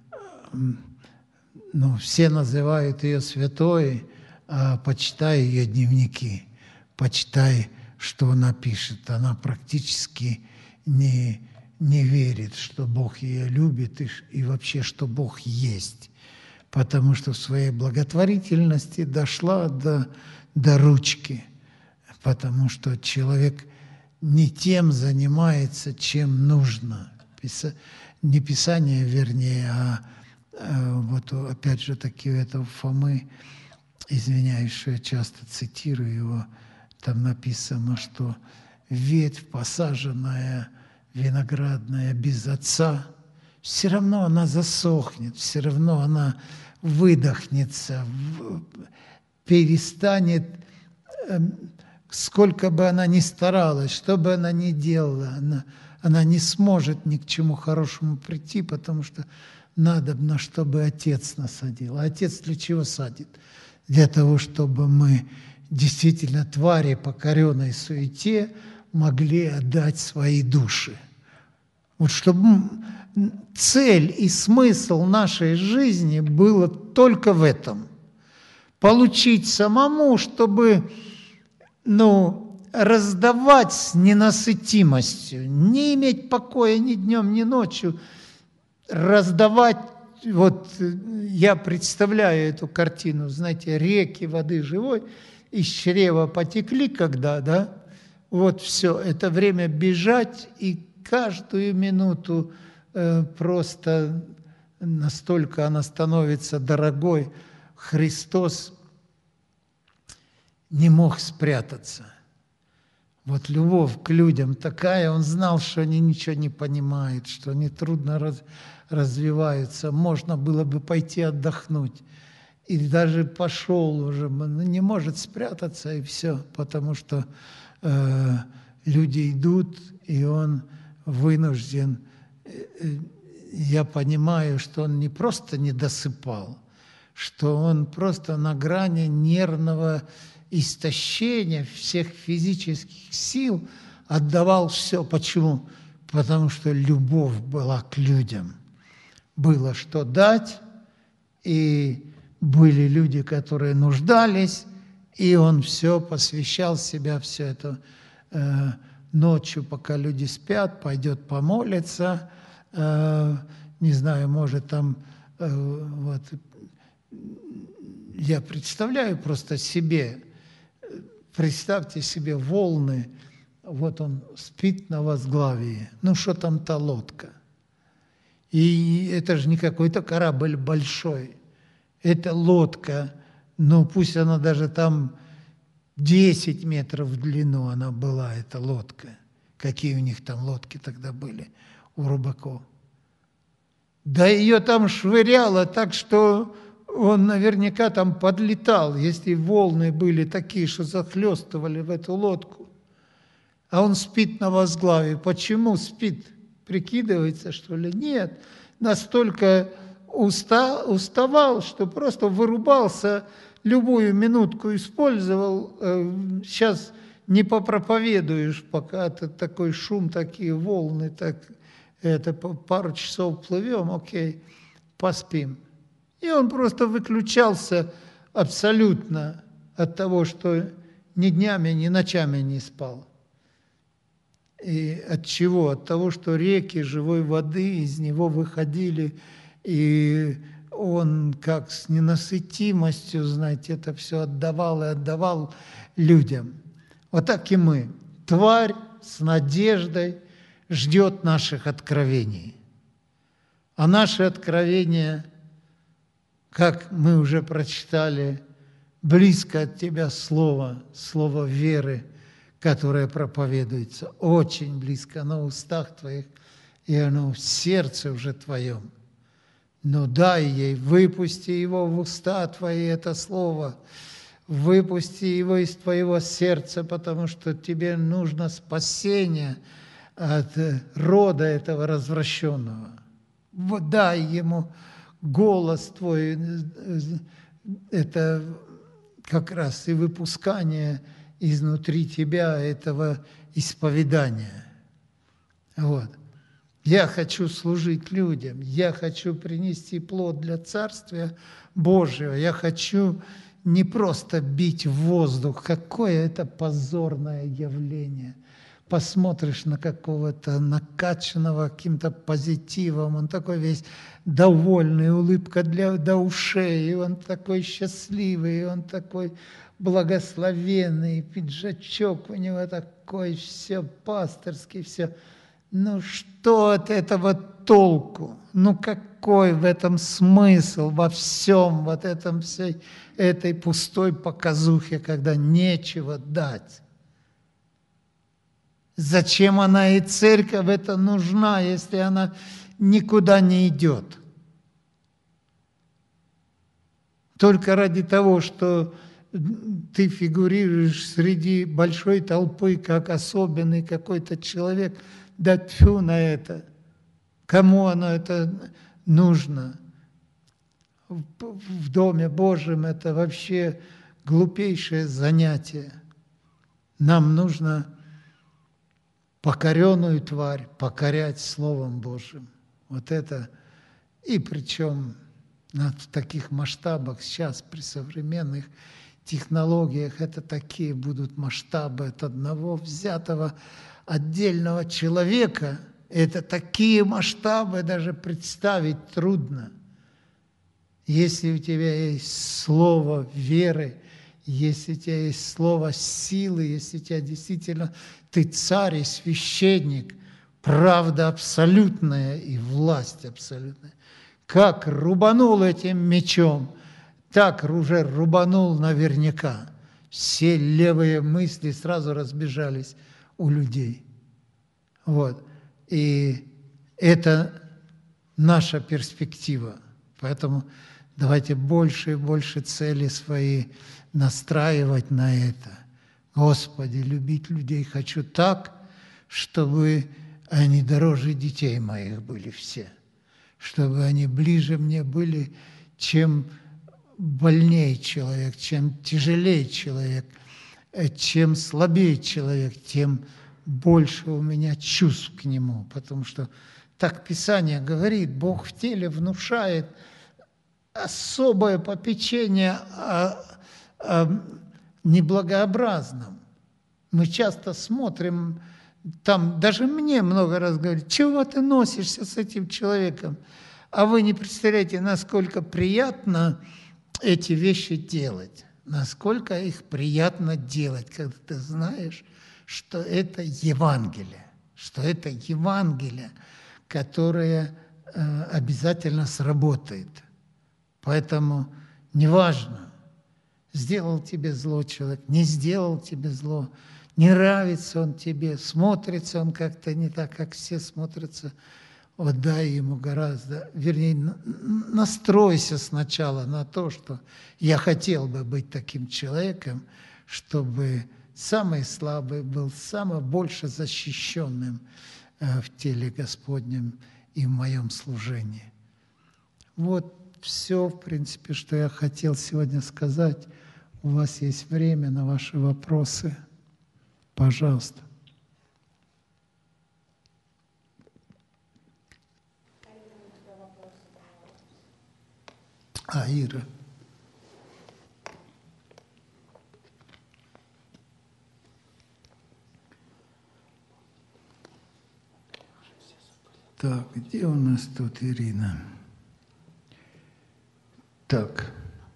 Speaker 1: все называют ее святой, а почитай ее дневники, почитай, что она пишет. Она практически не верит, что Бог ее любит и вообще, что Бог есть. Потому что в своей благотворительности дошла до ручки. Потому что человек не тем занимается, чем нужно. Не Писание, вернее, вот опять же таки у этого Фомы, извиняюсь, что я часто цитирую его, там написано, что ветвь, посаженная виноградная без отца, все равно она засохнет, все равно она выдохнется, перестанет, сколько бы она ни старалась, что бы она ни делала, она не сможет ни к чему хорошему прийти, потому что надобно, чтобы Отец насадил. А Отец для чего садит? Для того, чтобы мы действительно твари, покоренной суете, могли отдать свои души. Вот чтобы цель и смысл нашей жизни было только в этом. Получить самому, чтобы раздавать с ненасытимостью, не иметь покоя ни днем, ни ночью, раздавать. Вот я представляю эту картину, знаете, реки воды живой, из чрева потекли когда, да? Вот все, это время бежать, и каждую минуту просто настолько она становится дорогой. Христос не мог спрятаться. Вот любовь к людям такая, он знал, что они ничего не понимают, что они трудно развиваются, можно было бы пойти отдохнуть. И даже пошел уже, не может спрятаться, и все, потому что люди идут, и он вынужден. Я понимаю, что он не просто не досыпал, что он просто на грани нервного истощения всех физических сил отдавал все. Почему? Потому что любовь была к людям. Было что дать, и были люди, которые нуждались, и он все посвящал себя, все это ночью, пока люди спят, пойдет помолиться, не знаю, может там, вот, я представляю просто себе, представьте себе волны, вот он спит на возглавии, ну что там та лодка? И это же не какой-то корабль большой, это лодка, ну пусть она даже там 10 метров в длину она была, эта лодка. Какие у них там лодки тогда были у рыбаков. Да ее там швыряло так, что он наверняка там подлетал, если волны были такие, что захлестывали в эту лодку. А он спит на возглаве. Почему спит? Прикидывается, что ли? Нет. Настолько уставал, что просто вырубался, любую минутку использовал. Сейчас не попроповедуешь, пока такой шум, такие волны, так это пару часов плывем, окей, поспим. И он просто выключался абсолютно от того, что ни днями, ни ночами не спал. И от чего? От того, что реки живой воды из него выходили, и он как с ненасытимостью, знаете, это все отдавал и отдавал людям. Вот так и мы. Тварь с надеждой ждет наших откровений. А наши откровения, как мы уже прочитали, близко от тебя слово веры, которое проповедуется, очень близко, оно в устах твоих, и оно в сердце уже твоем. Но дай ей, выпусти его в уста твои, это слово, выпусти его из твоего сердца, потому что тебе нужно спасение от рода этого развращенного. Вот дай ему голос твой, это как раз и выпускание изнутри тебя этого исповедания. Вот. Я хочу служить людям, я хочу принести плод для Царствия Божьего, я хочу не просто бить в воздух, какое это позорное явление. Посмотришь на какого-то накачанного каким-то позитивом, он такой весь довольный, улыбка до ушей, и он такой счастливый, и он такой благословенный, пиджачок у него такой, все пасторский, все. Ну что от этого толку? Ну какой в этом смысл, во всем вот этом всей этой пустой показухе, когда нечего дать? Зачем она и церковь это нужна, если она никуда не идет? Только ради того, что ты фигурируешь среди большой толпы, как особенный какой-то человек, да тьфу на это. Кому оно это нужно? В Доме Божьем это вообще глупейшее занятие. Нам нужно покоренную тварь покорять Словом Божьим. Вот это, и причем в таких масштабах сейчас при современных технологиях это такие будут масштабы от одного взятого отдельного человека. Это такие масштабы даже представить трудно. Если у тебя есть слово веры, если у тебя есть слово силы, если у тебя действительно ты царь и священник, правда абсолютная и власть абсолютная. Как рубанул этим мечом, так уже рубанул наверняка. Все левые мысли сразу разбежались у людей. Вот. И это наша перспектива. Поэтому давайте больше и больше цели свои настраивать на это. Господи, любить людей хочу так, чтобы они дороже детей моих были все, чтобы они ближе мне были, чем больнее человек, чем тяжелее человек, чем слабее человек, тем больше у меня чувств к нему, потому что так Писание говорит, Бог в теле внушает особое попечение о неблагообразном. Мы часто смотрим, там даже мне много раз говорят, чего ты носишься с этим человеком? А вы не представляете, насколько приятно эти вещи делать, насколько их приятно делать, когда ты знаешь, что это Евангелие, которое обязательно сработает. Поэтому неважно, сделал тебе зло человек, не сделал тебе зло, не нравится он тебе, смотрится он как-то не так, как все смотрятся, отдай ему гораздо, вернее, настройся сначала на то, что я хотел бы быть таким человеком, чтобы самый слабый был самый больше защищенным в теле Господнем и в моем служении. Вот все, в принципе, что я хотел сегодня сказать. У вас есть время на ваши вопросы. Пожалуйста. Ира. Так, где у нас тут Ирина? Так.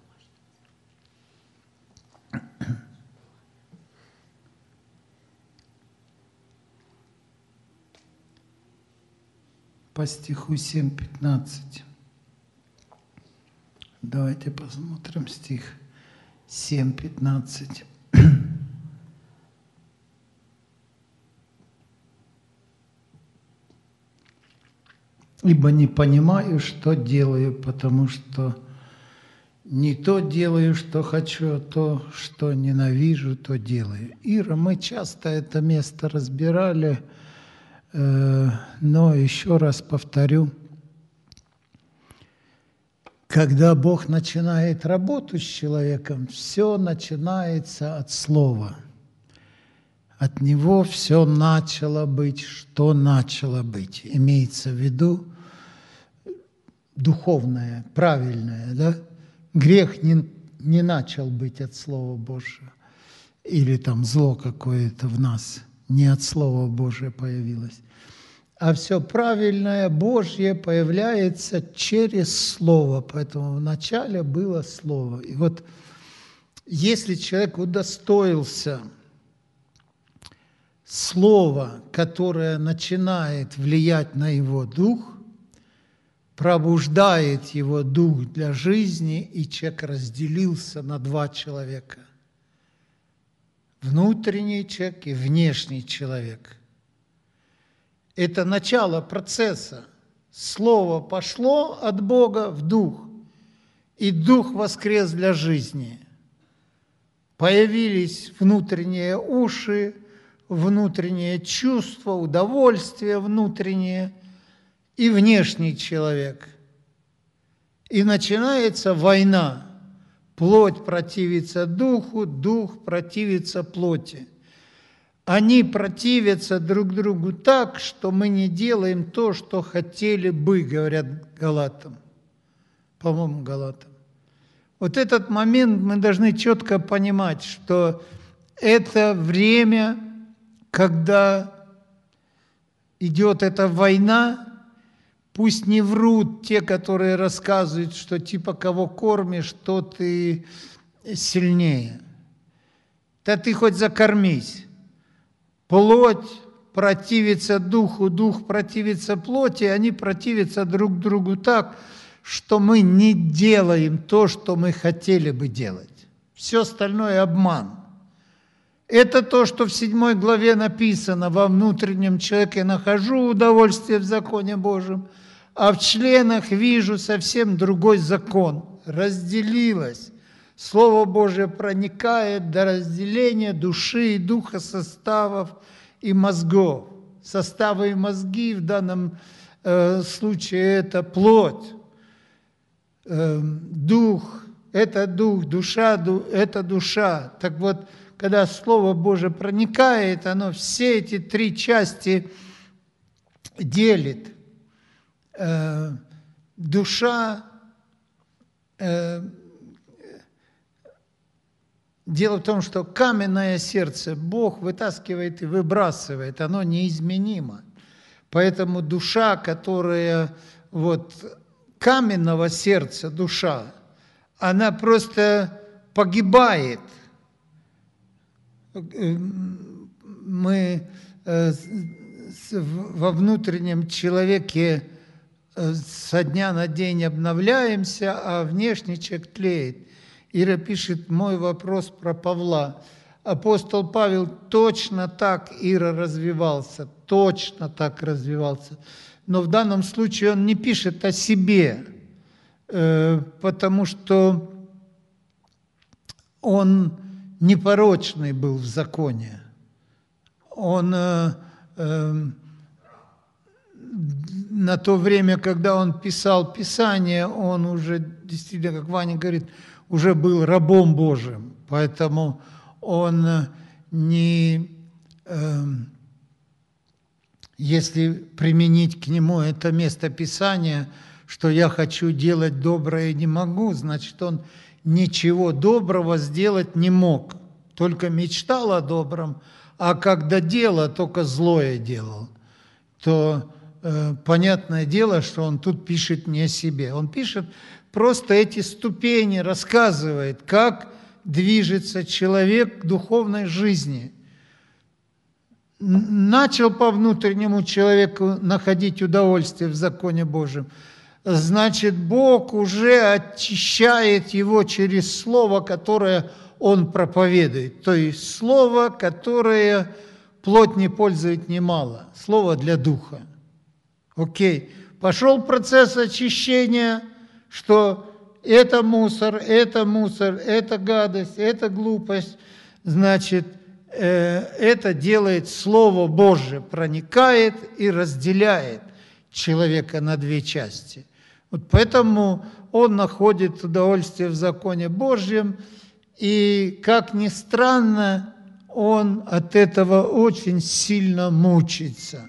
Speaker 1: По стиху 7:15. Давайте посмотрим стих 7:15. «Ибо не понимаю, что делаю, потому что не то делаю, что хочу, а то, что ненавижу, то делаю». Ира, мы часто это место разбирали, но еще раз повторю. Когда Бог начинает работу с человеком, все начинается от Слова. От Него все начало быть, что начало быть. Имеется в виду духовное, правильное, да? Грех не начал быть от Слова Божьего. Или там зло какое-то в нас не от Слова Божия появилось. А все правильное Божье появляется через Слово. Поэтому вначале было Слово. И вот если человек удостоился Слова, которое начинает влиять на его дух, пробуждает его дух для жизни, и человек разделился на два человека. Внутренний человек и внешний человек. Это начало процесса. Слово пошло от Бога в дух, и дух воскрес для жизни. Появились внутренние уши, внутренние чувства, удовольствие внутреннее и внешний человек. И начинается война. Плоть противится духу, дух противится плоти. Они противятся друг другу так, что мы не делаем то, что хотели бы, говорят Галатам. По-моему, Галатам. Вот этот момент мы должны четко понимать, что это время, когда идет эта война. Пусть не врут те, которые рассказывают, что типа кого кормишь, то ты сильнее. Да ты хоть закормись. Плоть противится духу, дух противится плоти, они противятся друг другу так, что мы не делаем то, что мы хотели бы делать. Все остальное обман. Это то, что в 7 главе написано: «Во внутреннем человеке нахожу удовольствие в законе Божьем, а в членах вижу совсем другой закон. Разделилось. Слово Божие проникает до разделения души и духа, составов и мозгов. Составы и мозги в данном случае это плоть. Дух – это дух, душа – это душа. Так вот, когда Слово Божие проникает, оно все эти три части делит. Душа, дело в том, что каменное сердце Бог вытаскивает и выбрасывает, оно неизменимо. Поэтому душа, которая каменного сердца душа, она просто погибает. Мы во внутреннем человеке со дня на день обновляемся, а внешний человек тлеет. Ира пишет мой вопрос про Павла. Апостол Павел точно так, Ира, развивался, точно так развивался. Но в данном случае он не пишет о себе, потому что он непорочный был в законе. Он на то время, когда он писал Писание, он уже, действительно, как Ваня говорит, уже был рабом Божьим. Поэтому он не... Если применить к нему это место Писания, что я хочу делать доброе и не могу, значит, он ничего доброго сделать не мог, только мечтал о добром, а когда дело, только злое делал, то понятное дело, что он тут пишет не о себе. Он пишет просто эти ступени, рассказывает, как движется человек к духовной жизни. Начал по внутреннему человеку находить удовольствие в законе Божьем, значит, Бог уже очищает его через слово, которое он проповедует. То есть слово, которое плоть не пользует немало. Слово для духа. Окей. Пошел процесс очищения, что это мусор, это гадость, это глупость. Значит, это делает Слово Божие, проникает и разделяет человека на две части. Вот поэтому он находит удовольствие в законе Божьем, и, как ни странно, он от этого очень сильно мучается.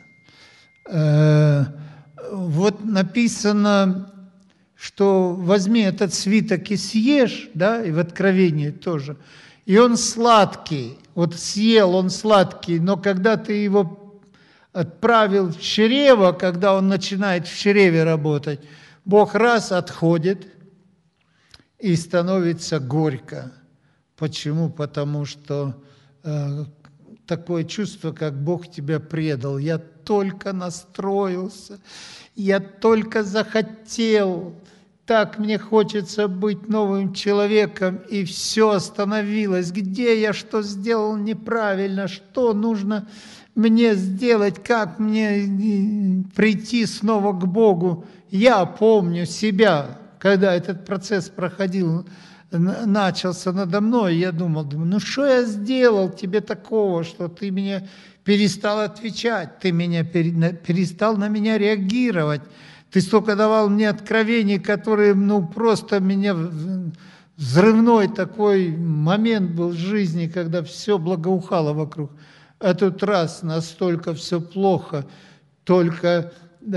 Speaker 1: Вот написано, что возьми этот свиток и съешь, да, и в Откровении тоже, и он сладкий, вот съел он сладкий, но когда ты его отправил в чрево, когда он начинает в чреве работать, Бог раз отходит и становится горько. Почему? Потому что такое чувство, как Бог тебя предал. Я только настроился, я только захотел, так мне хочется быть новым человеком, и все остановилось. Где я что сделал неправильно, что нужно мне сделать, как мне прийти снова к Богу. Я помню себя, когда этот процесс проходил, начался надо мной, я думал, ну что я сделал тебе такого, что ты меня перестал отвечать, ты перестал на меня реагировать, ты столько давал мне откровений, которые, просто меня... Взрывной такой момент был в жизни, когда все благоухало вокруг. А тут раз настолько все плохо, только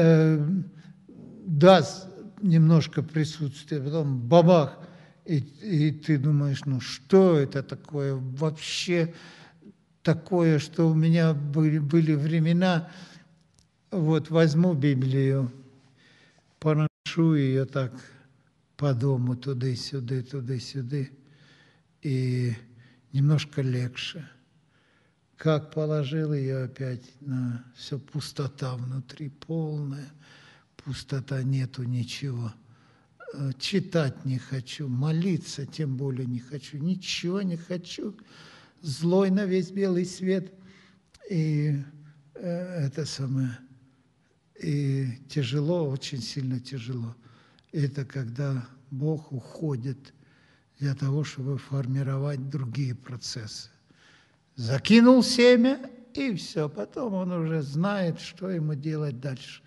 Speaker 1: даст немножко присутствия, потом бабах, и ты думаешь, ну что это такое вообще такое, что у меня были времена, вот возьму Библию, поношу ее так по дому туда-сюда, и немножко легче. Как положил ее опять, все пустота внутри, полная пустота, нету ничего. Читать не хочу, молиться тем более не хочу, ничего не хочу. Злой на весь белый свет. И это самое. И тяжело, очень сильно тяжело. Это когда Бог уходит для того, чтобы формировать другие процессы. Закинул семя, и все. Потом он уже знает, что ему делать дальше.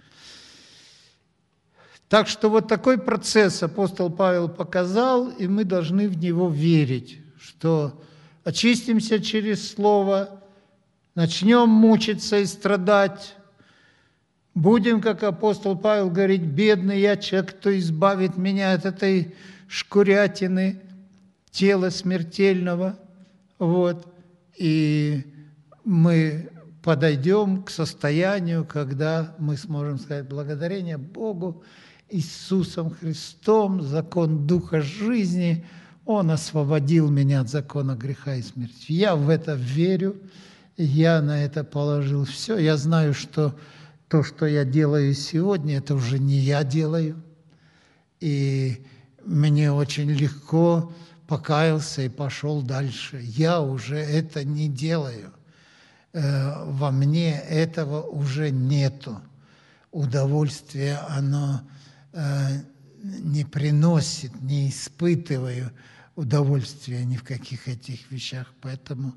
Speaker 1: Так что вот такой процесс апостол Павел показал, и мы должны в него верить, что очистимся через Слово, начнем мучиться и страдать, будем, как апостол Павел говорит, бедный я человек, кто избавит меня от этой шкурятины, тела смертельного. Вот. И мы подойдем к состоянию, когда мы сможем сказать благодарение Богу, Иисусом Христом, закон Духа жизни, Он освободил меня от закона греха и смерти. Я в это верю, я на это положил все. Я знаю, что то, что я делаю сегодня, это уже не я делаю. И мне очень легко покаялся и пошел дальше. Я уже это не делаю. Во мне этого уже нету. Удовольствие, оно не приносит, не испытываю удовольствия ни в каких этих вещах. Поэтому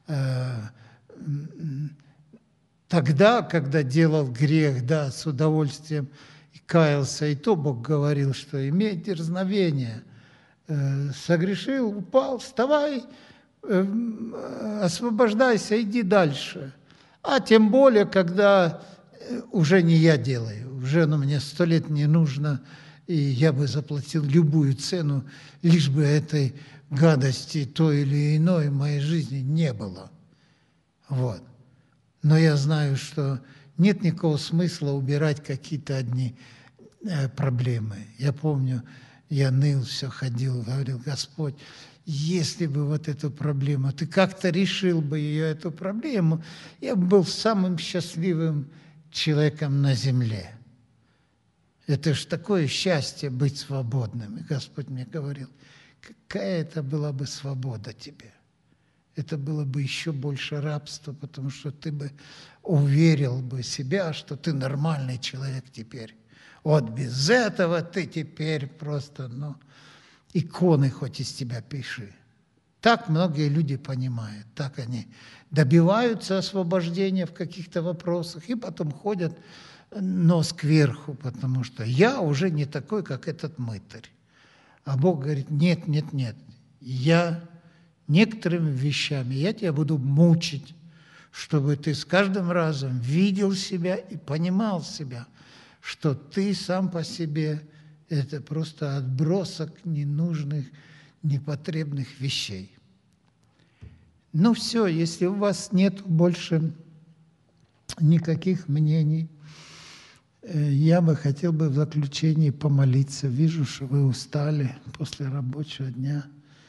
Speaker 1: тогда, когда делал грех, да, с удовольствием и каялся, и то Бог говорил, что имей дерзновение, согрешил, упал, вставай, освобождайся, иди дальше. А тем более, когда уже не я делаю, уже мне 100 лет не нужно, и я бы заплатил любую цену, лишь бы этой гадости той или иной в моей жизни не было. Вот. Но я знаю, что нет никакого смысла убирать какие-то одни проблемы. Я помню, я ныл, все ходил, говорил: Господь, если бы вот эту проблему, ты как-то решил бы ее, эту проблему, я бы был самым счастливым человеком на земле. Это ж такое счастье быть свободным. И Господь мне говорил: какая это была бы свобода тебе. Это было бы еще больше рабства, потому что ты бы уверил бы себя, что ты нормальный человек теперь. Вот без этого ты теперь просто, иконы хоть из тебя пиши. Так многие люди понимают, так они добиваются освобождения в каких-то вопросах и потом ходят нос кверху, потому что я уже не такой, как этот мытарь. А Бог говорит: нет, нет, нет, я некоторыми вещами, я тебя буду мучить, чтобы ты с каждым разом видел себя и понимал себя, что ты сам по себе – это просто отбросок ненужных, непотребных вещей. Ну все, если у вас нет больше никаких мнений, я бы хотел в заключении помолиться. Вижу, что вы устали после рабочего дня.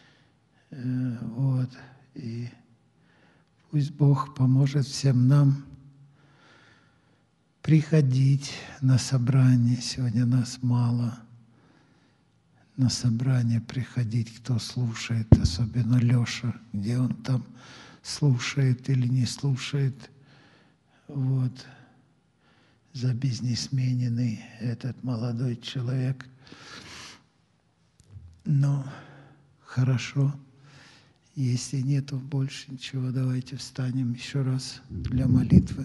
Speaker 1: Вот. И пусть Бог поможет всем нам приходить на собрание. Сегодня нас мало. На собрание приходить, кто слушает, особенно Леша, где он там слушает или не слушает. Вот. Забизнесмененный этот молодой человек. Но хорошо. Если нету больше ничего, давайте встанем еще раз для молитвы.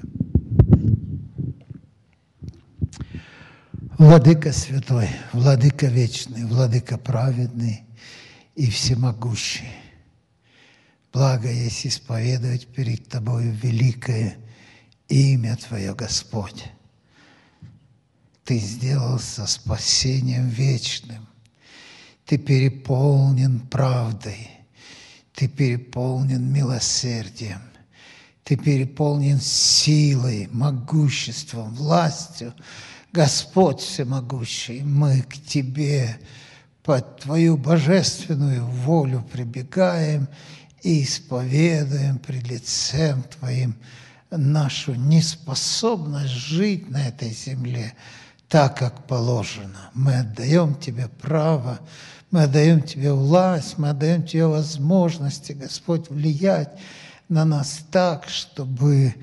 Speaker 1: Владыка святой, Владыка вечный, Владыка праведный и всемогущий, благо есть исповедовать перед Тобою великое имя Твое, Господь. Ты сделался спасением вечным, Ты переполнен правдой, Ты переполнен милосердием, Ты переполнен силой, могуществом, властью. Господь всемогущий, мы к Тебе под Твою божественную волю прибегаем и исповедуем пред лицем Твоим нашу неспособность жить на этой земле так, как положено. Мы отдаем Тебе право, мы отдаем Тебе власть, мы отдаем Тебе возможности, Господь, влиять на нас так, чтобы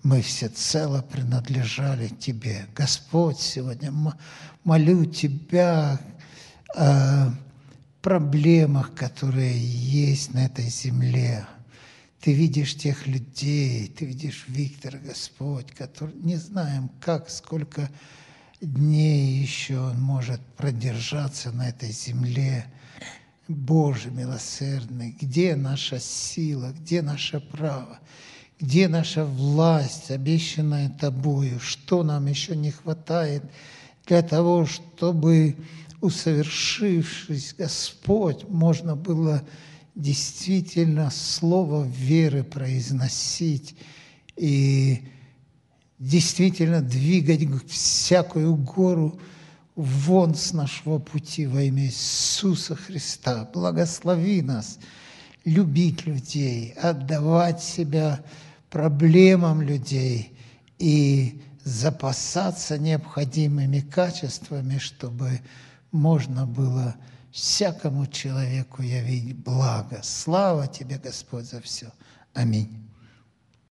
Speaker 1: мы всецело принадлежали Тебе. Господь, сегодня молю Тебя о проблемах, которые есть на этой земле. Ты видишь тех людей, Ты видишь Виктора, Господь, который не знаем, как, сколько дней еще он может продержаться на этой земле. Боже милосердный, где наша сила, где наше право, где наша власть, обещанная Тобою, что нам еще не хватает для того, чтобы, усовершившись, Господь, можно было действительно слово веры произносить и действительно двигать всякую гору вон с нашего пути во имя Иисуса Христа. Благослови нас любить людей, отдавать себя проблемам людей и запасаться необходимыми качествами, чтобы можно было всякому человеку явить благо. Слава Тебе, Господь, за все. Аминь.